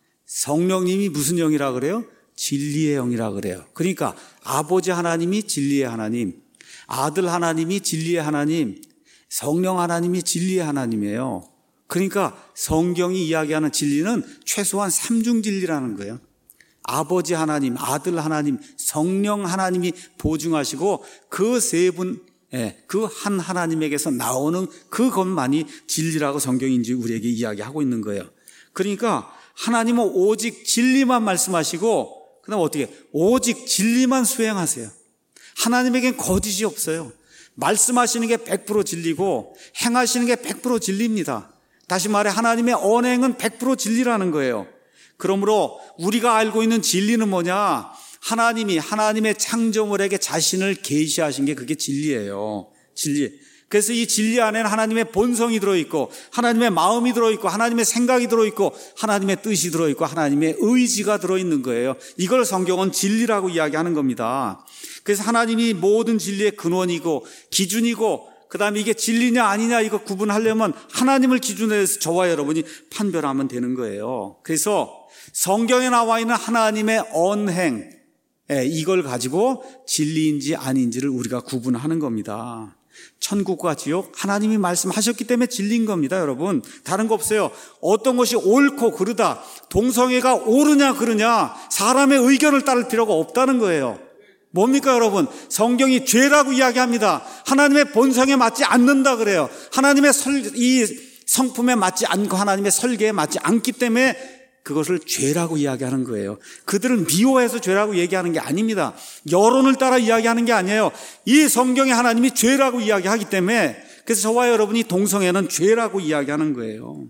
성령님이 무슨 영이라 그래요? 진리의 영이라 그래요. 그러니까 아버지 하나님이 진리의 하나님, 아들 하나님이 진리의 하나님, 성령 하나님이 진리의 하나님이에요. 그러니까 성경이 이야기하는 진리는 최소한 삼중 진리라는 거예요. 아버지 하나님, 아들 하나님, 성령 하나님이 보증하시고 그 세 분, 그 한 하나님에게서 나오는 그것만이 진리라고 성경이 이제 우리에게 이야기하고 있는 거예요. 그러니까 하나님은 오직 진리만 말씀하시고 그다음 어떻게? 오직 진리만 수행하세요. 하나님에겐 거짓이 없어요. 말씀하시는 게 백 퍼센트 진리고 행하시는 게 백 퍼센트 진리입니다. 다시 말해 하나님의 언행은 백 퍼센트 진리라는 거예요. 그러므로 우리가 알고 있는 진리는 뭐냐? 하나님이 하나님의 창조물에게 자신을 계시하신 게 그게 진리예요. 진리. 그래서 이 진리 안에는 하나님의 본성이 들어있고 하나님의 마음이 들어있고 하나님의 생각이 들어있고 하나님의 뜻이 들어있고 하나님의 의지가 들어있는 거예요. 이걸 성경은 진리라고 이야기하는 겁니다. 그래서 하나님이 모든 진리의 근원이고 기준이고 그 다음에 이게 진리냐 아니냐 이거 구분하려면 하나님을 기준으로 해서 저와 여러분이 판별하면 되는 거예요. 그래서 성경에 나와 있는 하나님의 언행 이걸 가지고 진리인지 아닌지를 우리가 구분하는 겁니다. 천국과 지옥 하나님이 말씀하셨기 때문에 진리인 겁니다. 여러분 다른 거 없어요. 어떤 것이 옳고 그르다 동성애가 옳으냐 그르냐 사람의 의견을 따를 필요가 없다는 거예요. 뭡니까 여러분? 성경이 죄라고 이야기합니다. 하나님의 본성에 맞지 않는다 그래요. 하나님의 설, 이 성품에 맞지 않고 하나님의 설계에 맞지 않기 때문에 그것을 죄라고 이야기하는 거예요. 그들을 미워해서 죄라고 얘기하는 게 아닙니다. 여론을 따라 이야기하는 게 아니에요. 이 성경에 하나님이 죄라고 이야기하기 때문에 그래서 저와 여러분이 동성애는 죄라고 이야기하는 거예요.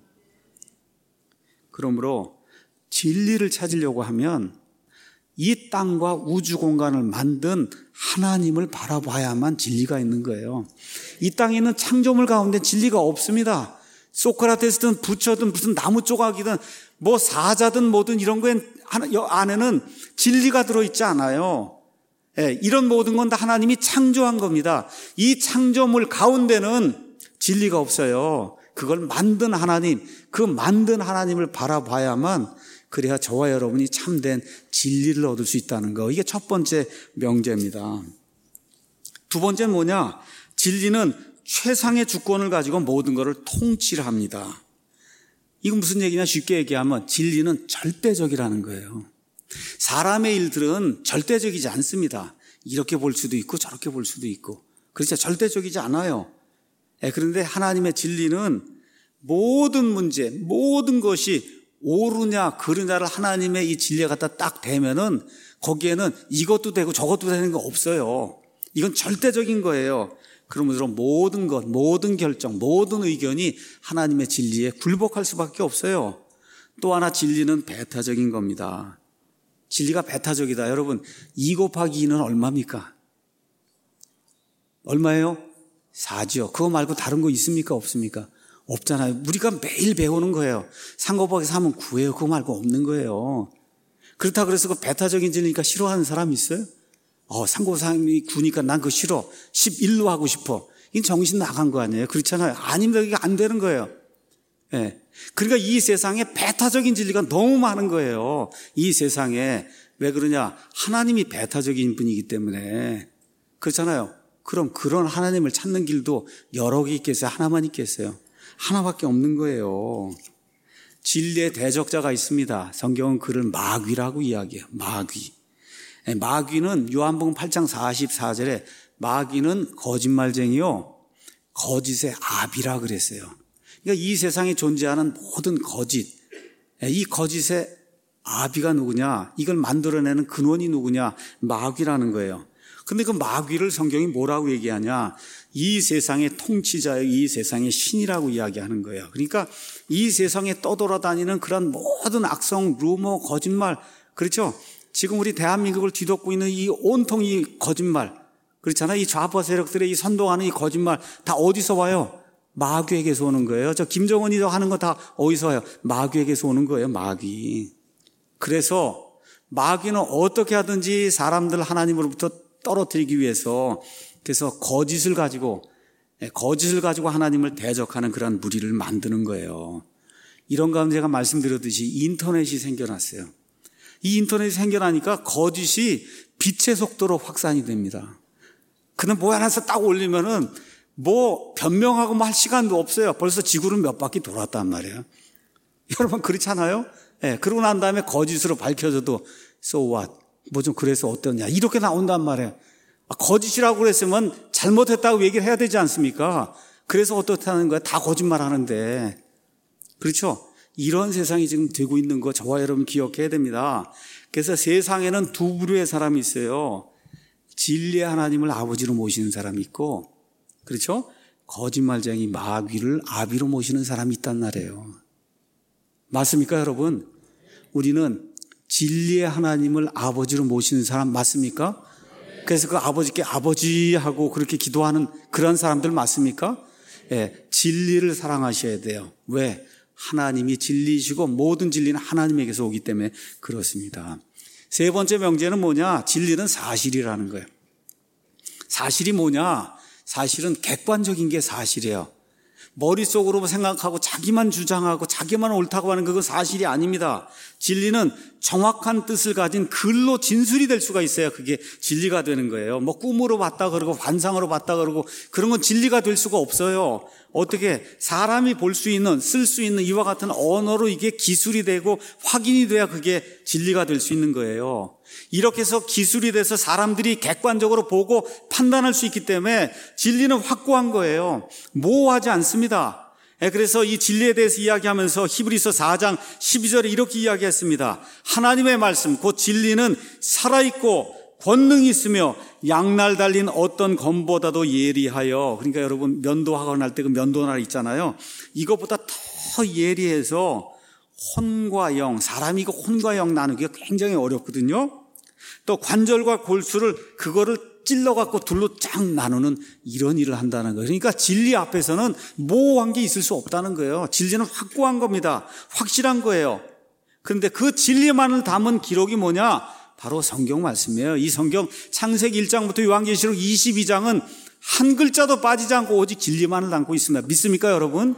그러므로 진리를 찾으려고 하면 이 땅과 우주 공간을 만든 하나님을 바라봐야만 진리가 있는 거예요. 이 땅에 있는 창조물 가운데 진리가 없습니다. 소크라테스든 부처든 무슨 나무 조각이든 뭐 사자든 뭐든 이런 거에 안에는 진리가 들어있지 않아요. 예, 이런 모든 건 다 하나님이 창조한 겁니다. 이 창조물 가운데는 진리가 없어요. 그걸 만든 하나님, 그 만든 하나님을 바라봐야만 그래야 저와 여러분이 참된 진리를 얻을 수 있다는 거. 이게 첫 번째 명제입니다. 두 번째는 뭐냐? 진리는 최상의 주권을 가지고 모든 것을 통치를 합니다. 이건 무슨 얘기냐? 쉽게 얘기하면 진리는 절대적이라는 거예요. 사람의 일들은 절대적이지 않습니다. 이렇게 볼 수도 있고 저렇게 볼 수도 있고 그렇죠. 절대적이지 않아요. 그런데 하나님의 진리는 모든 문제, 모든 것이 옳으냐 그르냐를 하나님의 이 진리에 갖다 딱 대면은 거기에는 이것도 되고 저것도 되는 거 없어요. 이건 절대적인 거예요. 그러므로 모든 것, 모든 결정, 모든 의견이 하나님의 진리에 굴복할 수밖에 없어요. 또 하나 진리는 배타적인 겁니다. 진리가 배타적이다. 여러분 이 곱하기 이는 얼마입니까? 얼마예요? 사죠. 그거 말고 다른 거 있습니까? 없습니까? 없잖아요. 우리가 매일 배우는 거예요. 삼 곱하기 삼은 구예요. 그거 말고 없는 거예요. 그렇다 그래서 그 배타적인 진리니까 싫어하는 사람 있어요? 어, 삼 곱하기 삼이 구니까 난 그거 싫어. 십일로 하고 싶어. 이건 정신 나간 거 아니에요? 그렇잖아요. 아닙니다. 이게 안 되는 거예요. 예. 그러니까 이 세상에 배타적인 진리가 너무 많은 거예요. 이 세상에. 왜 그러냐? 하나님이 배타적인 분이기 때문에. 그렇잖아요. 그럼 그런 하나님을 찾는 길도 여러 개 있겠어요? 하나만 있겠어요? 하나밖에 없는 거예요. 진리의 대적자가 있습니다. 성경은 그를 마귀라고 이야기해요. 마귀. 마귀는 요한복음 팔 장 사십사 절에 마귀는 거짓말쟁이요 거짓의 아비라 그랬어요. 그러니까 이 세상에 존재하는 모든 거짓, 이 거짓의 아비가 누구냐? 이걸 만들어내는 근원이 누구냐? 마귀라는 거예요. 근데 그 마귀를 성경이 뭐라고 얘기하냐? 이 세상의 통치자의 이 세상의 신이라고 이야기하는 거예요. 그러니까 이 세상에 떠돌아다니는 그런 모든 악성, 루머, 거짓말, 그렇죠? 지금 우리 대한민국을 뒤덮고 있는 이 온통 이 거짓말, 그렇잖아요. 이 좌파 세력들의 이 선동하는 이 거짓말 다 어디서 와요? 마귀에게서 오는 거예요. 저 김정은이 하는 거 다 어디서 와요? 마귀에게서 오는 거예요. 마귀. 그래서 마귀는 어떻게 하든지 사람들 하나님으로부터 떨어뜨리기 위해서 그래서 거짓을 가지고 거짓을 가지고 하나님을 대적하는 그런 무리를 만드는 거예요. 이런 가운데 제가 말씀드렸듯이 인터넷이 생겨났어요. 이 인터넷이 생겨나니까 거짓이 빛의 속도로 확산이 됩니다. 그는 뭐 하나서 딱 올리면은 뭐 변명하고 뭐 할 시간도 없어요. 벌써 지구를 몇 바퀴 돌았단 말이에요. 여러분 그렇잖아요? 예, 네, 그러고 난 다음에 거짓으로 밝혀져도 so what? 뭐 좀 그래서 어떠냐? 이렇게 나온단 말이에요. 아, 거짓이라고 그랬으면 잘못했다고 얘기를 해야 되지 않습니까? 그래서 어떻다는 거야? 다 거짓말 하는데. 그렇죠? 이런 세상이 지금 되고 있는 거 저와 여러분 기억해야 됩니다. 그래서 세상에는 두 부류의 사람이 있어요. 진리의 하나님을 아버지로 모시는 사람이 있고, 그렇죠? 거짓말쟁이 마귀를 아비로 모시는 사람이 있단 말이에요. 맞습니까, 여러분? 우리는 진리의 하나님을 아버지로 모시는 사람 맞습니까? 그래서 그 아버지께 아버지 하고 그렇게 기도하는 그런 사람들 맞습니까? 예, 진리를 사랑하셔야 돼요. 왜? 하나님이 진리이시고 모든 진리는 하나님에게서 오기 때문에 그렇습니다. 세 번째 명제는 뭐냐? 진리는 사실이라는 거예요. 사실이 뭐냐? 사실은 객관적인 게 사실이에요. 머릿속으로 생각하고 자기만 주장하고 자기만 옳다고 하는 그건 사실이 아닙니다. 진리는 정확한 뜻을 가진 글로 진술이 될 수가 있어야 그게 진리가 되는 거예요. 뭐 꿈으로 봤다 그러고 환상으로 봤다 그러고 그런 건 진리가 될 수가 없어요. 어떻게 사람이 볼 수 있는 쓸 수 있는 이와 같은 언어로 이게 기술이 되고 확인이 돼야 그게 진리가 될 수 있는 거예요. 이렇게 해서 기술이 돼서 사람들이 객관적으로 보고 판단할 수 있기 때문에 진리는 확고한 거예요. 모호하지 않습니다. 그래서 이 진리에 대해서 이야기하면서 히브리서 사 장 십이 절에 이렇게 이야기했습니다. 하나님의 말씀 곧 진리는 살아있고 권능이 있으며 양날 달린 어떤 검보다도 예리하여, 그러니까 여러분 면도하고 날 때 그 면도날 있잖아요. 이것보다 더 예리해서 혼과 영, 사람이 그 혼과 영 나누기가 굉장히 어렵거든요. 또 관절과 골수를 그거를 찔러갖고 둘로 쫙 나누는 이런 일을 한다는 거예요. 그러니까 진리 앞에서는 모호한 게 있을 수 없다는 거예요. 진리는 확고한 겁니다. 확실한 거예요. 그런데 그 진리만을 담은 기록이 뭐냐? 바로 성경 말씀이에요. 이 성경 창세기 일 장부터 요한계시록 이십이 장은 한 글자도 빠지지 않고 오직 진리만을 담고 있습니다. 믿습니까, 여러분?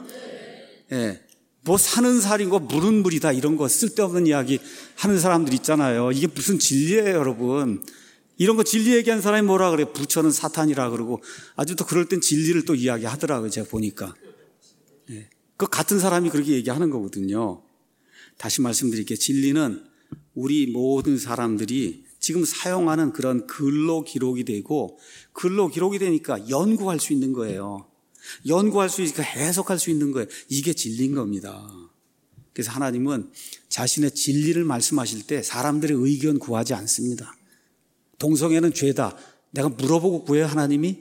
예. 뭐 사는 살인고 물은 물이다 이런 거 쓸데없는 이야기 하는 사람들 있잖아요. 이게 무슨 진리예요, 여러분? 이런 거 진리 얘기한 사람이 뭐라 그래요? 부처는 사탄이라 그러고 아주 또 그럴 땐 진리를 또 이야기하더라고요, 제가 보니까. 예. 그 같은 사람이 그렇게 얘기하는 거거든요. 다시 말씀드릴게요. 진리는 우리 모든 사람들이 지금 사용하는 그런 글로 기록이 되고 글로 기록이 되니까 연구할 수 있는 거예요. 연구할 수 있으니까 해석할 수 있는 거예요. 이게 진리인 겁니다. 그래서 하나님은 자신의 진리를 말씀하실 때 사람들의 의견 구하지 않습니다. 동성애는 죄다. 내가 물어보고 구해요, 하나님이?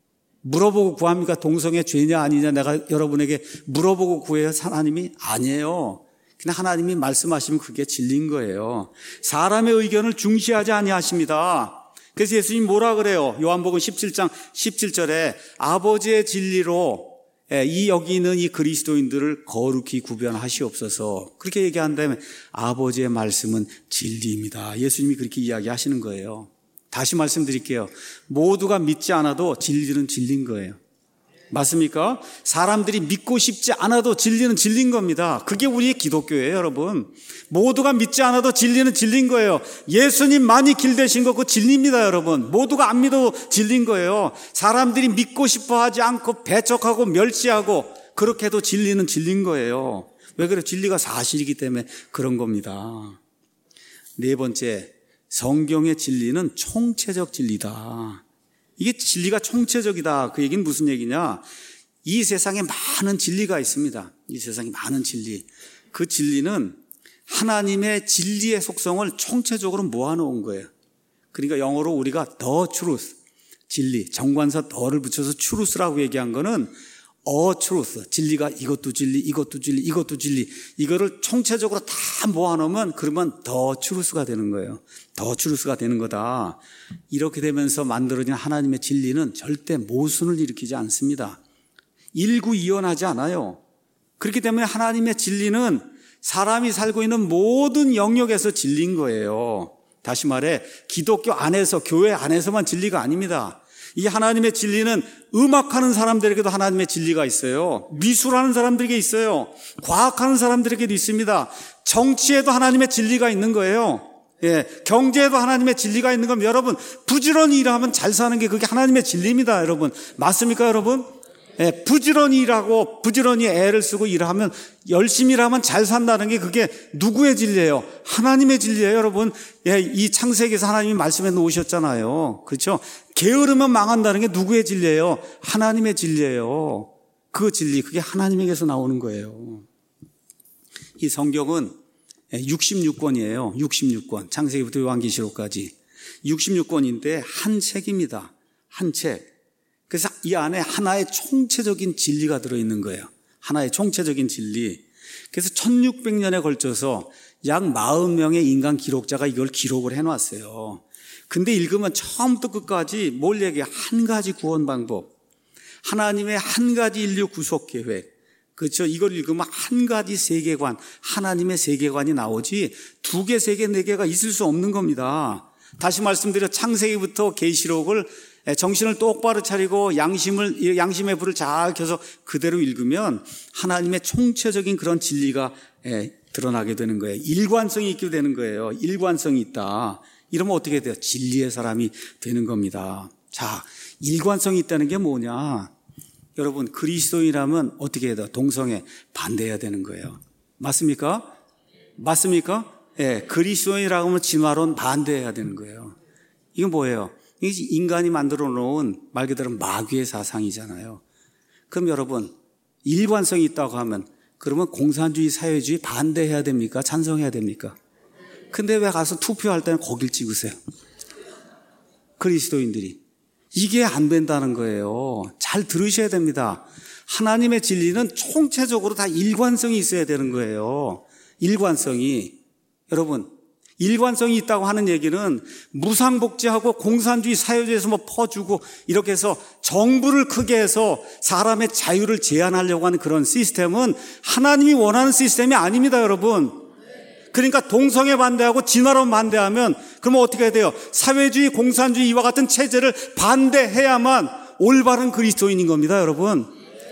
물어보고 구합니까? 동성애 죄냐 아니냐 내가 여러분에게 물어보고 구해요, 하나님이? 아니에요. 그냥 하나님이 말씀하시면 그게 진리인 거예요. 사람의 의견을 중시하지 아니하십니다. 그래서 예수님 뭐라 그래요? 요한복음 십칠 장 십칠 절에 아버지의 진리로 이 여기 있는 이 그리스도인들을 거룩히 구별하시옵소서. 그렇게 얘기한다면 아버지의 말씀은 진리입니다. 예수님이 그렇게 이야기하시는 거예요. 다시 말씀드릴게요. 모두가 믿지 않아도 진리는 진리인 거예요. 맞습니까? 사람들이 믿고 싶지 않아도 진리는 진리인 겁니다. 그게 우리의 기독교예요, 여러분. 모두가 믿지 않아도 진리는 진리인 거예요. 예수님만이 길 되신 거 그 진리입니다, 여러분. 모두가 안 믿어도 진리인 거예요. 사람들이 믿고 싶어 하지 않고 배척하고 멸시하고 그렇게 해도 진리는 진리인 거예요. 왜 그래요? 진리가 사실이기 때문에 그런 겁니다. 네 번째, 성경의 진리는 총체적 진리다. 이게 진리가 총체적이다. 그 얘기는 무슨 얘기냐? 이 세상에 많은 진리가 있습니다. 이 세상에 많은 진리. 그 진리는 하나님의 진리의 속성을 총체적으로 모아놓은 거예요. 그러니까 영어로 우리가 the truth, 진리, 정관사 더를 붙여서 truth라고 얘기한 거는 a truth, 진리가 이것도 진리, 이것도 진리, 이것도 진리. 이거를 총체적으로 다 모아놓으면 그러면 the truth가 되는 거예요. the truth가 되는 거다. 이렇게 되면서 만들어진 하나님의 진리는 절대 모순을 일으키지 않습니다. 일구이연하지 않아요. 그렇기 때문에 하나님의 진리는 사람이 살고 있는 모든 영역에서 진리인 거예요. 다시 말해 기독교 안에서, 교회 안에서만 진리가 아닙니다. 이 하나님의 진리는 음악하는 사람들에게도 하나님의 진리가 있어요. 미술하는 사람들에게 있어요. 과학하는 사람들에게도 있습니다. 정치에도 하나님의 진리가 있는 거예요. 예, 경제에도 하나님의 진리가 있는 겁니다. 여러분, 부지런히 일하면 잘 사는 게 그게 하나님의 진리입니다, 여러분. 맞습니까, 여러분? 예, 부지런히 일하고 부지런히 애를 쓰고 일하면, 열심히 일하면 잘 산다는 게 그게 누구의 진리예요? 하나님의 진리예요, 여러분. 예, 이 창세기에서 하나님이 말씀해 놓으셨잖아요. 그렇죠? 게으르면 망한다는 게 누구의 진리예요? 하나님의 진리예요. 그 진리, 그게 하나님에게서 나오는 거예요. 이 성경은 육십육 권이에요. 육십육 권. 창세기부터 요한계시록까지. 육십육 권인데 한 책입니다. 한 책. 그래서 이 안에 하나의 총체적인 진리가 들어있는 거예요. 하나의 총체적인 진리. 그래서 천육백 년에 걸쳐서 약 사십 명의 인간 기록자가 이걸 기록을 해놨어요. 근데 읽으면 처음부터 끝까지 뭘 얘기해? 한 가지 구원 방법, 하나님의 한 가지 인류 구속 계획. 그렇죠? 이걸 읽으면 한 가지 세계관, 하나님의 세계관이 나오지 두 개, 세 개, 네 개가 있을 수 없는 겁니다. 다시 말씀드려 창세기부터 계시록을 정신을 똑바로 차리고 양심을, 양심의 불을 잘 켜서 그대로 읽으면 하나님의 총체적인 그런 진리가 드러나게 되는 거예요. 일관성이 있게 되는 거예요. 일관성이 있다. 이러면 어떻게 돼요? 진리의 사람이 되는 겁니다. 자, 일관성이 있다는 게 뭐냐? 여러분, 그리스도인이라면 어떻게 해야 돼요? 동성애 반대해야 되는 거예요. 맞습니까? 맞습니까? 예, 그리스도인이라고 하면 진화론 반대해야 되는 거예요. 이건 뭐예요? 이게 인간이 만들어 놓은 말 그대로 마귀의 사상이잖아요. 그럼 여러분, 일관성이 있다고 하면 그러면 공산주의, 사회주의 반대해야 됩니까? 찬성해야 됩니까? 근데 왜 가서 투표할 때는 거길 찍으세요? 그리스도인들이. 이게 안 된다는 거예요. 잘 들으셔야 됩니다. 하나님의 진리는 총체적으로 다 일관성이 있어야 되는 거예요. 일관성이. 여러분, 일관성이 있다고 하는 얘기는 무상복지하고 공산주의 사회주의에서 뭐 퍼주고 이렇게 해서 정부를 크게 해서 사람의 자유를 제한하려고 하는 그런 시스템은 하나님이 원하는 시스템이 아닙니다, 여러분. 그러니까 동성애 반대하고 진화론 반대하면 그러면 어떻게 해야 돼요? 사회주의, 공산주의 이와 같은 체제를 반대해야만 올바른 그리스도인인 겁니다, 여러분.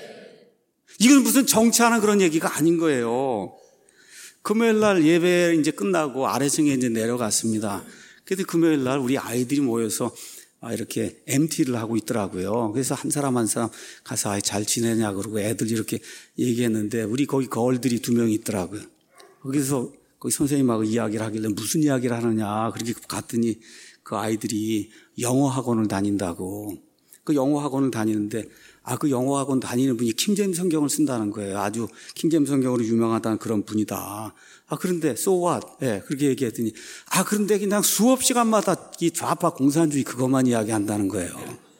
이건 무슨 정치하는 그런 얘기가 아닌 거예요. 금요일 날 예배 이제 끝나고 아래층에 이제 내려갔습니다. 그런데 금요일 날 우리 아이들이 모여서 이렇게 엠티를 하고 있더라고요. 그래서 한 사람 한 사람 가서 아이 잘 지내냐 그러고 애들 이렇게 얘기했는데 우리 거기 거울들이 두 명 있더라고요. 거기서 거기 선생님하고 이야기를 하길래 무슨 이야기를 하느냐 그렇게 갔더니 그 아이들이 영어 학원을 다닌다고. 그 영어 학원을 다니는데 아, 그 영어 학원 다니는 분이 킹제임스 성경을 쓴다는 거예요. 아주 킹제임스 성경으로 유명하다는 그런 분이다. 아, 그런데 so what? 예, 그렇게 얘기했더니 아, 그런데 그냥 수업 시간마다 이 좌파 공산주의 그것만 이야기한다는 거예요.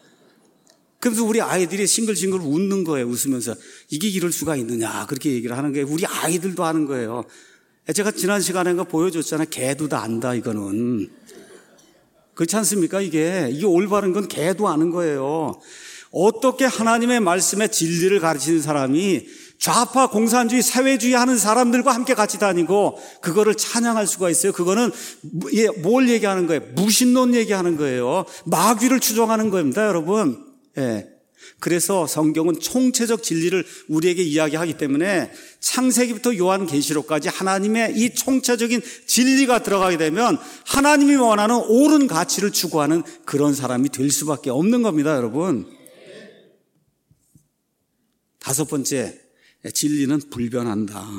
그래서 우리 아이들이 싱글싱글 웃는 거예요. 웃으면서 이게 이럴 수가 있느냐 그렇게 얘기를 하는 거예요. 우리 아이들도 하는 거예요. 제가 지난 시간에 그 보여줬잖아요. 개도 다 안다 이거는. 그렇지 않습니까? 이게 이게 올바른 건 개도 아는 거예요. 어떻게 하나님의 말씀의 진리를 가르치는 사람이 좌파 공산주의 사회주의 하는 사람들과 함께 같이 다니고 그거를 찬양할 수가 있어요? 그거는 뭘 얘기하는 거예요? 무신론 얘기하는 거예요. 마귀를 추종하는 겁니다, 여러분. 예. 그래서 성경은 총체적 진리를 우리에게 이야기하기 때문에 창세기부터 요한계시록까지 하나님의 이 총체적인 진리가 들어가게 되면 하나님이 원하는 옳은 가치를 추구하는 그런 사람이 될 수밖에 없는 겁니다, 여러분. 다섯 번째, 진리는 불변한다.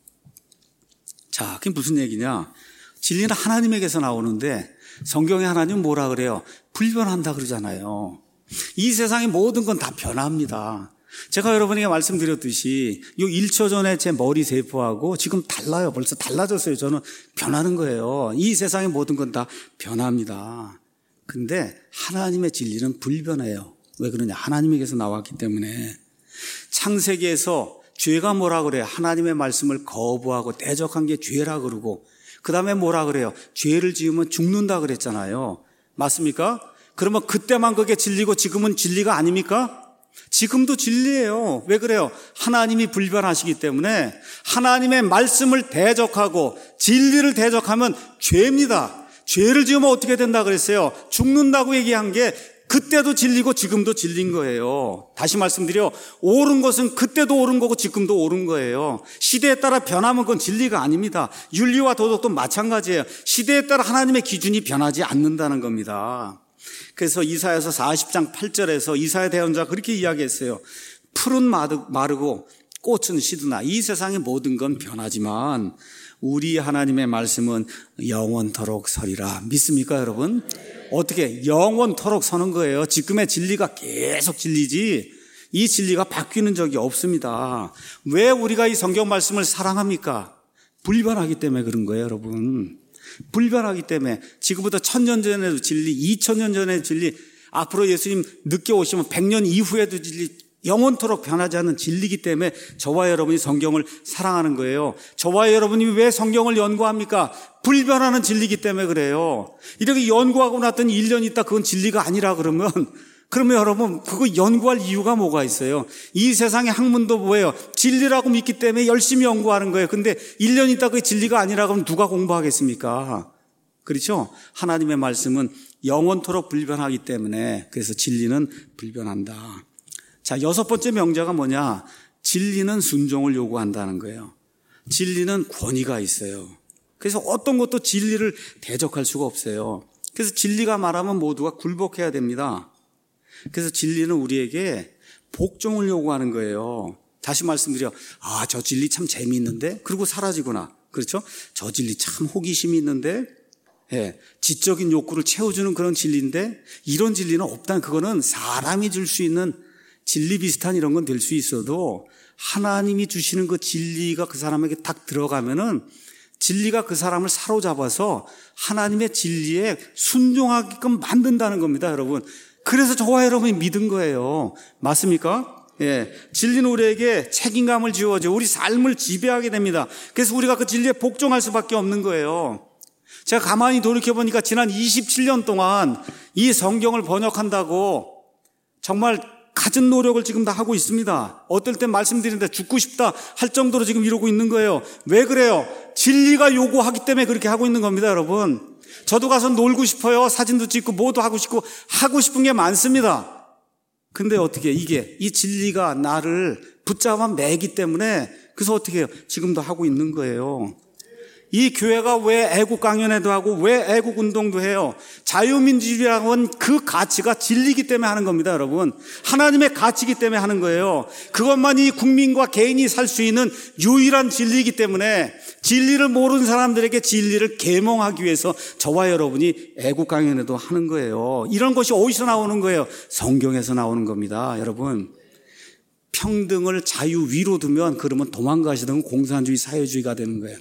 자, 그게 무슨 얘기냐? 진리는 하나님에게서 나오는데 성경에 하나님은 뭐라 그래요? 불변한다 그러잖아요. 이 세상의 모든 건 다 변합니다. 제가 여러분에게 말씀드렸듯이 이 일 초 전에 제 머리 세포하고 지금 달라요. 벌써 달라졌어요. 저는 변하는 거예요. 이 세상의 모든 건 다 변합니다. 근데 하나님의 진리는 불변해요. 왜 그러냐? 하나님에게서 나왔기 때문에. 창세기에서 죄가 뭐라 그래요? 하나님의 말씀을 거부하고 대적한 게 죄라 그러고 그 다음에 뭐라 그래요? 죄를 지으면 죽는다 그랬잖아요. 맞습니까? 그러면 그때만 그게 진리고 지금은 진리가 아닙니까? 지금도 진리예요. 왜 그래요? 하나님이 불변하시기 때문에 하나님의 말씀을 대적하고 진리를 대적하면 죄입니다. 죄를 지으면 어떻게 된다 그랬어요? 죽는다고 얘기한 게 그때도 진리고 지금도 진리인 거예요. 다시 말씀드려 옳은 것은 그때도 옳은 거고 지금도 옳은 거예요. 시대에 따라 변하면 그건 진리가 아닙니다. 윤리와 도덕도 마찬가지예요. 시대에 따라 하나님의 기준이 변하지 않는다는 겁니다. 그래서 이사야서 사십 장 팔 절에서 이사야 대언자가 그렇게 이야기했어요. 풀은 마르고 꽃은 시드나 이 세상의 모든 건 변하지만 우리 하나님의 말씀은 영원토록 서리라. 믿습니까, 여러분? 어떻게 영원토록 서는 거예요? 지금의 진리가 계속 진리지 이 진리가 바뀌는 적이 없습니다. 왜 우리가 이 성경 말씀을 사랑합니까? 불변하기 때문에 그런 거예요, 여러분. 불변하기 때문에 지금부터 천년 전에도 진리, 이천 년 전에도 진리, 앞으로 예수님 늦게 오시면 백 년 이후에도 진리 영원토록 변하지 않는 진리이기 때문에 저와 여러분이 성경을 사랑하는 거예요. 저와 여러분이 왜 성경을 연구합니까? 불변하는 진리이기 때문에 그래요. 이렇게 연구하고 났더니 일 년 있다 그건 진리가 아니라 그러면 그러면 여러분 그거 연구할 이유가 뭐가 있어요? 이 세상의 학문도 뭐예요? 진리라고 믿기 때문에 열심히 연구하는 거예요. 근데 일 년 있다 그게 진리가 아니라 그러면 누가 공부하겠습니까? 그렇죠? 하나님의 말씀은 영원토록 불변하기 때문에 그래서 진리는 불변한다. 자, 여섯 번째 명제가 뭐냐? 진리는 순종을 요구한다는 거예요. 진리는 권위가 있어요. 그래서 어떤 것도 진리를 대적할 수가 없어요. 그래서 진리가 말하면 모두가 굴복해야 됩니다. 그래서 진리는 우리에게 복종을 요구하는 거예요. 다시 말씀드려, 아, 저 진리 참 재미있는데? 그리고 사라지구나. 그렇죠? 저 진리 참 호기심이 있는데? 예, 지적인 욕구를 채워주는 그런 진리인데? 이런 진리는 없다. 그거는 사람이 줄 수 있는 진리 비슷한 이런 건 될 수 있어도 하나님이 주시는 그 진리가 그 사람에게 딱 들어가면은 진리가 그 사람을 사로잡아서 하나님의 진리에 순종하게끔 만든다는 겁니다, 여러분. 그래서 저와 여러분이 믿은 거예요. 맞습니까? 예. 진리는 우리에게 책임감을 지워줘. 우리 삶을 지배하게 됩니다. 그래서 우리가 그 진리에 복종할 수밖에 없는 거예요. 제가 가만히 돌이켜보니까 지난 이십칠 년 동안 이 성경을 번역한다고 정말 갖은 노력을 지금 다 하고 있습니다. 어떨 땐 말씀드리는데 죽고 싶다 할 정도로 지금 이러고 있는 거예요. 왜 그래요? 진리가 요구하기 때문에 그렇게 하고 있는 겁니다, 여러분. 저도 가서 놀고 싶어요. 사진도 찍고 뭐도 하고 싶고 하고 싶은 게 많습니다. 근데 어떻게 이게 이 진리가 나를 붙잡아 매기 때문에 그래서 어떻게 해요? 지금도 하고 있는 거예요. 이 교회가 왜 애국 강연회도 하고 왜 애국 운동도 해요? 자유민주주의라고 하는 그 가치가 진리이기 때문에 하는 겁니다, 여러분. 하나님의 가치이기 때문에 하는 거예요. 그것만이 국민과 개인이 살 수 있는 유일한 진리이기 때문에 진리를 모르는 사람들에게 진리를 계몽하기 위해서 저와 여러분이 애국 강연회도 하는 거예요. 이런 것이 어디서 나오는 거예요? 성경에서 나오는 겁니다, 여러분. 평등을 자유 위로 두면 그러면 도망가시던 공산주의 사회주의가 되는 거예요.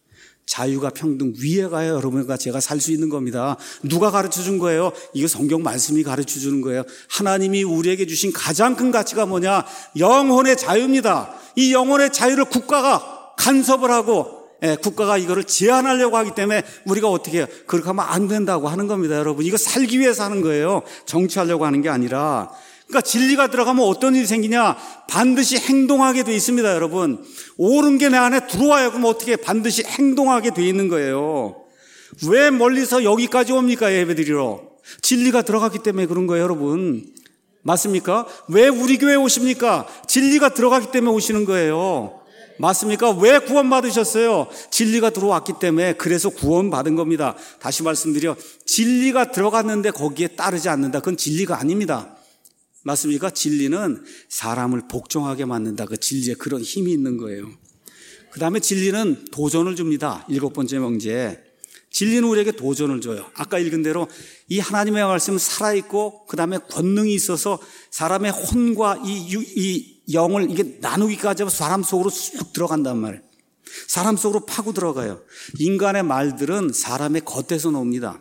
자유가 평등 위에 가야 여러분과 제가 살 수 있는 겁니다. 누가 가르쳐 준 거예요? 이거 성경 말씀이 가르쳐 주는 거예요. 하나님이 우리에게 주신 가장 큰 가치가 뭐냐? 영혼의 자유입니다. 이 영혼의 자유를 국가가 간섭을 하고 예, 국가가 이거를 제한하려고 하기 때문에 우리가 어떻게 해요? 그렇게 하면 안 된다고 하는 겁니다, 여러분. 이거 살기 위해서 하는 거예요. 정치하려고 하는 게 아니라. 그러니까 진리가 들어가면 어떤 일이 생기냐? 반드시 행동하게 돼 있습니다, 여러분. 옳은 게 내 안에 들어와야 그럼 어떻게 반드시 행동하게 돼 있는 거예요. 왜 멀리서 여기까지 옵니까, 예배드리러? 진리가 들어갔기 때문에 그런 거예요, 여러분. 맞습니까? 왜 우리 교회에 오십니까? 진리가 들어갔기 때문에 오시는 거예요. 맞습니까? 왜 구원 받으셨어요? 진리가 들어왔기 때문에 그래서 구원 받은 겁니다. 다시 말씀드려, 진리가 들어갔는데 거기에 따르지 않는다. 그건 진리가 아닙니다. 맞습니까? 진리는 사람을 복종하게 만든다. 그 진리에 그런 힘이 있는 거예요. 그 다음에 진리는 도전을 줍니다. 일곱 번째 명제. 진리는 우리에게 도전을 줘요. 아까 읽은 대로 이 하나님의 말씀은 살아있고 그 다음에 권능이 있어서 사람의 혼과 이, 이 영을 이게 나누기까지 하면 사람 속으로 쑥 들어간단 말이에요. 사람 속으로 파고 들어가요. 인간의 말들은 사람의 겉에서 나옵니다.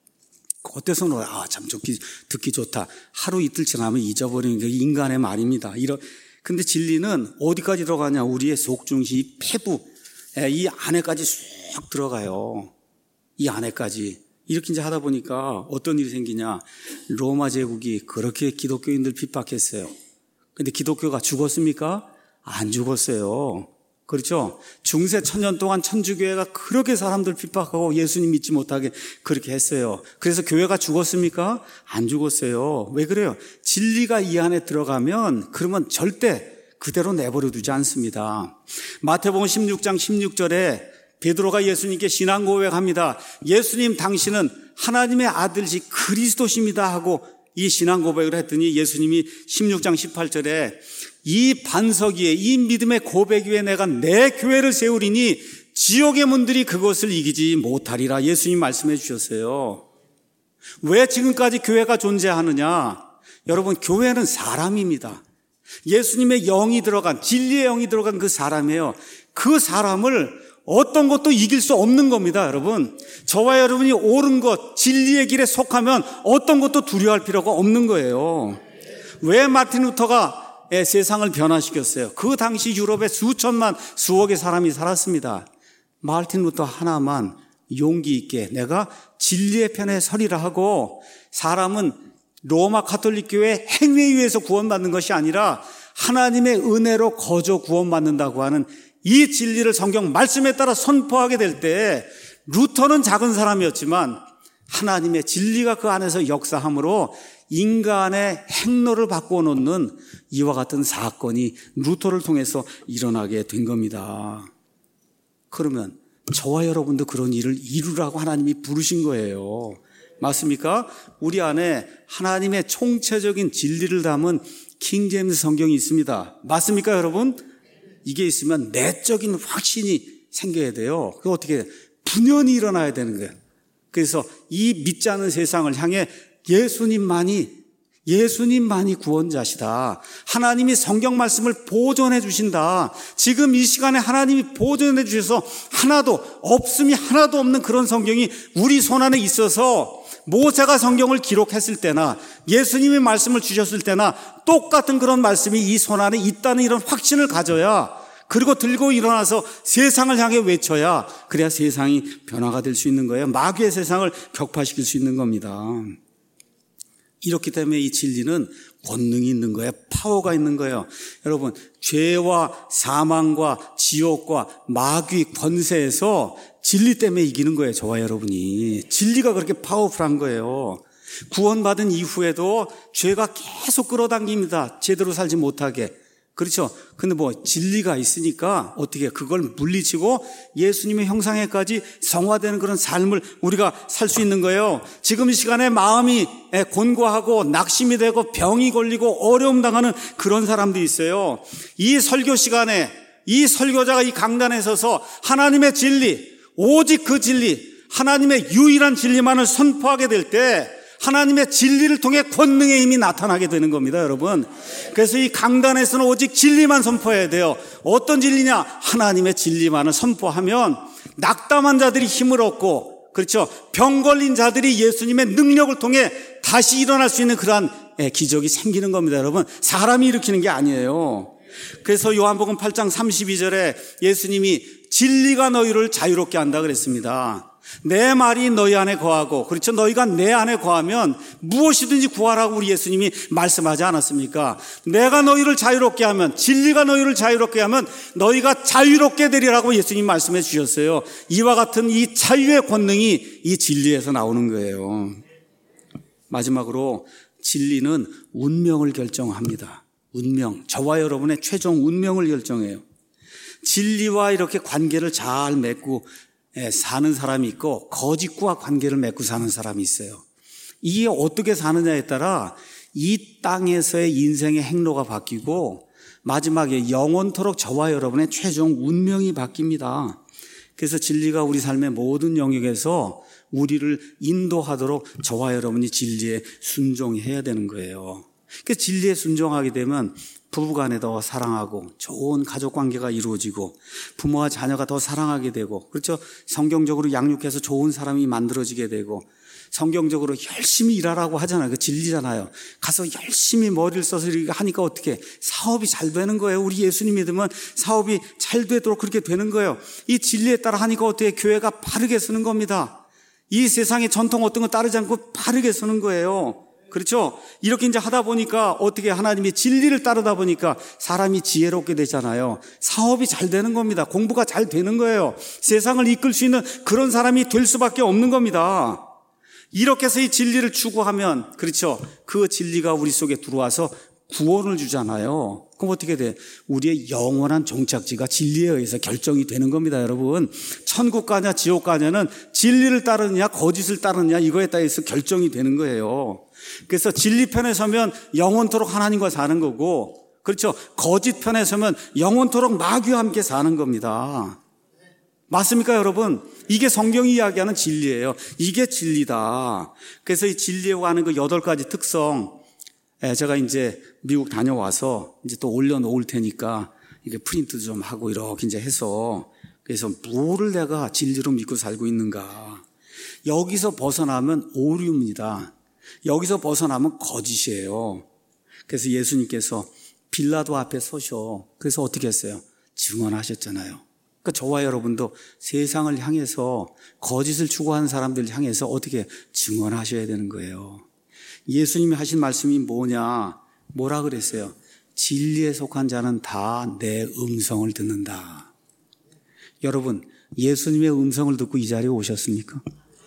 겉에서 놓아요. 아, 참 듣기, 듣기 좋다. 하루 이틀 지나면 잊어버리는 게 인간의 말입니다. 이런. 근데 진리는 어디까지 들어가냐? 우리의 속중시, 이 폐부, 이 안에까지 쑥 들어가요. 이 안에까지. 이렇게 이제 하다 보니까 어떤 일이 생기냐? 로마 제국이 그렇게 기독교인들 핍박했어요. 근데 기독교가 죽었습니까? 안 죽었어요. 그렇죠? 중세 천년 동안 천주교회가 그렇게 사람들 핍박하고 예수님 믿지 못하게 그렇게 했어요. 그래서 교회가 죽었습니까? 안 죽었어요. 왜 그래요? 진리가 이 안에 들어가면 그러면 절대 그대로 내버려 두지 않습니다. 마태복음 십육 장 십육 절에 베드로가 예수님께 신앙 고백합니다. 예수님 당신은 하나님의 아들이시 그리스도십니다 하고 이 신앙 고백을 했더니 예수님이 십육 장 십팔 절에 이 반석 위에 이 믿음의 고백 위에 내가 내 교회를 세우리니 지옥의 문들이 그것을 이기지 못하리라 예수님 말씀해 주셨어요. 왜 지금까지 교회가 존재하느냐? 여러분, 교회는 사람입니다. 예수님의 영이 들어간, 진리의 영이 들어간 그 사람이에요. 그 사람을 어떤 것도 이길 수 없는 겁니다, 여러분. 저와 여러분이 옳은 것, 진리의 길에 속하면 어떤 것도 두려워할 필요가 없는 거예요. 왜 마틴 루터가 세상을 변화시켰어요. 그 당시 유럽에 수천만, 수억의 사람이 살았습니다. 마르틴 루터 하나만 용기 있게 내가 진리의 편에 서리라 하고, 사람은 로마 가톨릭 교회 행위에 의해서 구원받는 것이 아니라 하나님의 은혜로 거저 구원받는다고 하는 이 진리를 성경 말씀에 따라 선포하게 될 때, 루터는 작은 사람이었지만 하나님의 진리가 그 안에서 역사함으로 인간의 행로를 바꾸어 놓는 이와 같은 사건이 루터를 통해서 일어나게 된 겁니다. 그러면 저와 여러분도 그런 일을 이루라고 하나님이 부르신 거예요. 맞습니까? 우리 안에 하나님의 총체적인 진리를 담은 킹제임스 성경이 있습니다. 맞습니까, 여러분? 이게 있으면 내적인 확신이 생겨야 돼요. 그게 어떻게 분연히 일어나야 되는 거예요. 그래서 이 믿지 않는 세상을 향해 예수님만이 예수님만이 구원자시다. 하나님이 성경 말씀을 보존해 주신다. 지금 이 시간에 하나님이 보존해 주셔서 하나도 없음이 하나도 없는 그런 성경이 우리 손안에 있어서 모세가 성경을 기록했을 때나 예수님이 말씀을 주셨을 때나 똑같은 그런 말씀이 이 손안에 있다는 이런 확신을 가져야, 그리고 들고 일어나서 세상을 향해 외쳐야, 그래야 세상이 변화가 될 수 있는 거예요. 마귀의 세상을 격파시킬 수 있는 겁니다. 이렇기 때문에 이 진리는 권능이 있는 거예요. 파워가 있는 거예요. 여러분, 죄와 사망과 지옥과 마귀 권세에서 진리 때문에 이기는 거예요. 저와 여러분이. 진리가 그렇게 파워풀한 거예요. 구원받은 이후에도 죄가 계속 끌어당깁니다. 제대로 살지 못하게. 그렇죠. 근데 뭐 진리가 있으니까 어떻게 그걸 물리치고 예수님의 형상에까지 성화되는 그런 삶을 우리가 살 수 있는 거예요. 지금 이 시간에 마음이 곤고하고 낙심이 되고 병이 걸리고 어려움 당하는 그런 사람들이 있어요. 이 설교 시간에 이 설교자가 이 강단에 서서 하나님의 진리, 오직 그 진리, 하나님의 유일한 진리만을 선포하게 될 때 하나님의 진리를 통해 권능의 힘이 나타나게 되는 겁니다, 여러분. 그래서 이 강단에서는 오직 진리만 선포해야 돼요. 어떤 진리냐? 하나님의 진리만을 선포하면 낙담한 자들이 힘을 얻고, 그렇죠, 병 걸린 자들이 예수님의 능력을 통해 다시 일어날 수 있는 그러한 기적이 생기는 겁니다, 여러분. 사람이 일으키는 게 아니에요. 그래서 요한복음 팔 장 삼십이 절에 예수님이 진리가 너희를 자유롭게 한다 그랬습니다. 내 말이 너희 안에 거하고, 그렇죠, 너희가 내 안에 거하면 무엇이든지 구하라고 우리 예수님이 말씀하지 않았습니까? 내가 너희를 자유롭게 하면, 진리가 너희를 자유롭게 하면 너희가 자유롭게 되리라고 예수님 말씀해 주셨어요. 이와 같은 이 자유의 권능이 이 진리에서 나오는 거예요. 마지막으로 진리는 운명을 결정합니다. 운명, 저와 여러분의 최종 운명을 결정해요. 진리와 이렇게 관계를 잘 맺고 사는 사람이 있고, 거짓과 관계를 맺고 사는 사람이 있어요. 이게 어떻게 사느냐에 따라 이 땅에서의 인생의 행로가 바뀌고 마지막에 영원토록 저와 여러분의 최종 운명이 바뀝니다. 그래서 진리가 우리 삶의 모든 영역에서 우리를 인도하도록 저와 여러분이 진리에 순종해야 되는 거예요. 그 진리에 순종하게 되면 부부간에 더 사랑하고 좋은 가족관계가 이루어지고 부모와 자녀가 더 사랑하게 되고, 그렇죠, 성경적으로 양육해서 좋은 사람이 만들어지게 되고, 성경적으로 열심히 일하라고 하잖아요. 그 진리잖아요. 가서 열심히 머리를 써서 이렇게 하니까 어떻게 사업이 잘 되는 거예요. 우리 예수님 믿으면 사업이 잘 되도록 그렇게 되는 거예요. 이 진리에 따라 하니까 어떻게 교회가 바르게 서는 겁니다. 이 세상의 전통 어떤 거 따르지 않고 바르게 서는 거예요. 그렇죠? 이렇게 이제 하다 보니까 어떻게 하나님이 진리를 따르다 보니까 사람이 지혜롭게 되잖아요. 사업이 잘 되는 겁니다. 공부가 잘 되는 거예요. 세상을 이끌 수 있는 그런 사람이 될 수밖에 없는 겁니다. 이렇게 해서 이 진리를 추구하면, 그렇죠, 그 진리가 우리 속에 들어와서 구원을 주잖아요. 그럼 어떻게 돼? 우리의 영원한 종착지가 진리에 의해서 결정이 되는 겁니다, 여러분. 천국 가냐 지옥 가냐는 진리를 따르느냐 거짓을 따르느냐 이거에 따라서 결정이 되는 거예요. 그래서 진리 편에 서면 영원토록 하나님과 사는 거고, 그렇죠, 거짓 편에 서면 영원토록 마귀와 함께 사는 겁니다. 맞습니까, 여러분? 이게 성경이 이야기하는 진리예요. 이게 진리다. 그래서 이 진리라고 하는 그 여덟 가지 특성, 제가 이제 미국 다녀와서 이제 또 올려놓을 테니까 이게 프린트 좀 하고 이렇게 이제 해서, 그래서 뭐를 내가 진리로 믿고 살고 있는가. 여기서 벗어나면 오류입니다. 여기서 벗어나면 거짓이에요. 그래서 예수님께서 빌라도 앞에 서셔. 그래서 어떻게 했어요? 증언하셨잖아요. 그러니까 저와 여러분도 세상을 향해서 거짓을 추구하는 사람들 향해서 어떻게 증언하셔야 되는 거예요. 예수님이 하신 말씀이 뭐냐? 뭐라 그랬어요? 진리에 속한 자는 다 내 음성을 듣는다. 여러분, 예수님의 음성을 듣고 이 자리에 오셨습니까?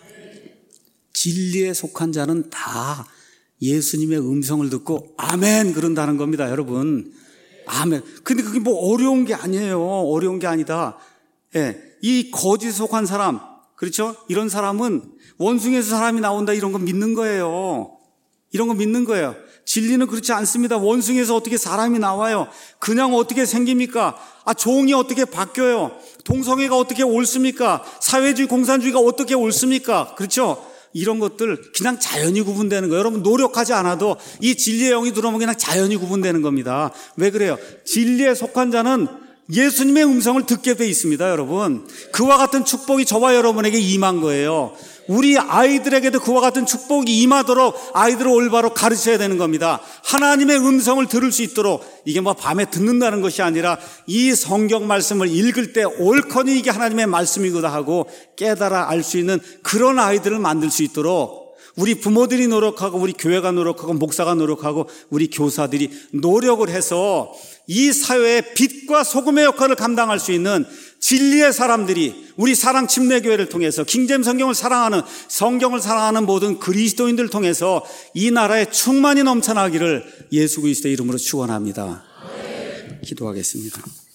진리에 속한 자는 다 예수님의 음성을 듣고 아멘 그런다는 겁니다, 여러분. 아멘. 근데 그게 뭐 어려운 게 아니에요. 어려운 게 아니다. 예, 이 거짓에 속한 사람, 그렇죠? 이런 사람은 원숭이에서 사람이 나온다 이런 거 믿는 거예요. 이런 거 믿는 거예요. 진리는 그렇지 않습니다. 원숭이에서 어떻게 사람이 나와요? 그냥 어떻게 생깁니까? 아, 종이 어떻게 바뀌어요? 동성애가 어떻게 옳습니까? 사회주의, 공산주의가 어떻게 옳습니까? 그렇죠? 이런 것들 그냥 자연히 구분되는 거예요. 여러분 노력하지 않아도 이 진리의 영이 들어오면 그냥 자연히 구분되는 겁니다. 왜 그래요? 진리에 속한 자는 예수님의 음성을 듣게 돼 있습니다, 여러분. 그와 같은 축복이 저와 여러분에게 임한 거예요. 우리 아이들에게도 그와 같은 축복이 임하도록 아이들을 올바로 가르쳐야 되는 겁니다. 하나님의 음성을 들을 수 있도록, 이게 뭐 밤에 듣는다는 것이 아니라 이 성경 말씀을 읽을 때 옳거니 이게 하나님의 말씀이구나 하고 깨달아 알 수 있는 그런 아이들을 만들 수 있도록 우리 부모들이 노력하고 우리 교회가 노력하고 목사가 노력하고 우리 교사들이 노력을 해서 이 사회의 빛과 소금의 역할을 감당할 수 있는 진리의 사람들이 우리 사랑 침례교회를 통해서 킹제임스 성경을 사랑하는 성경을 사랑하는 모든 그리스도인들을 통해서 이 나라에 충만히 넘쳐나기를 예수 그리스도의 이름으로 축원합니다. 기도하겠습니다.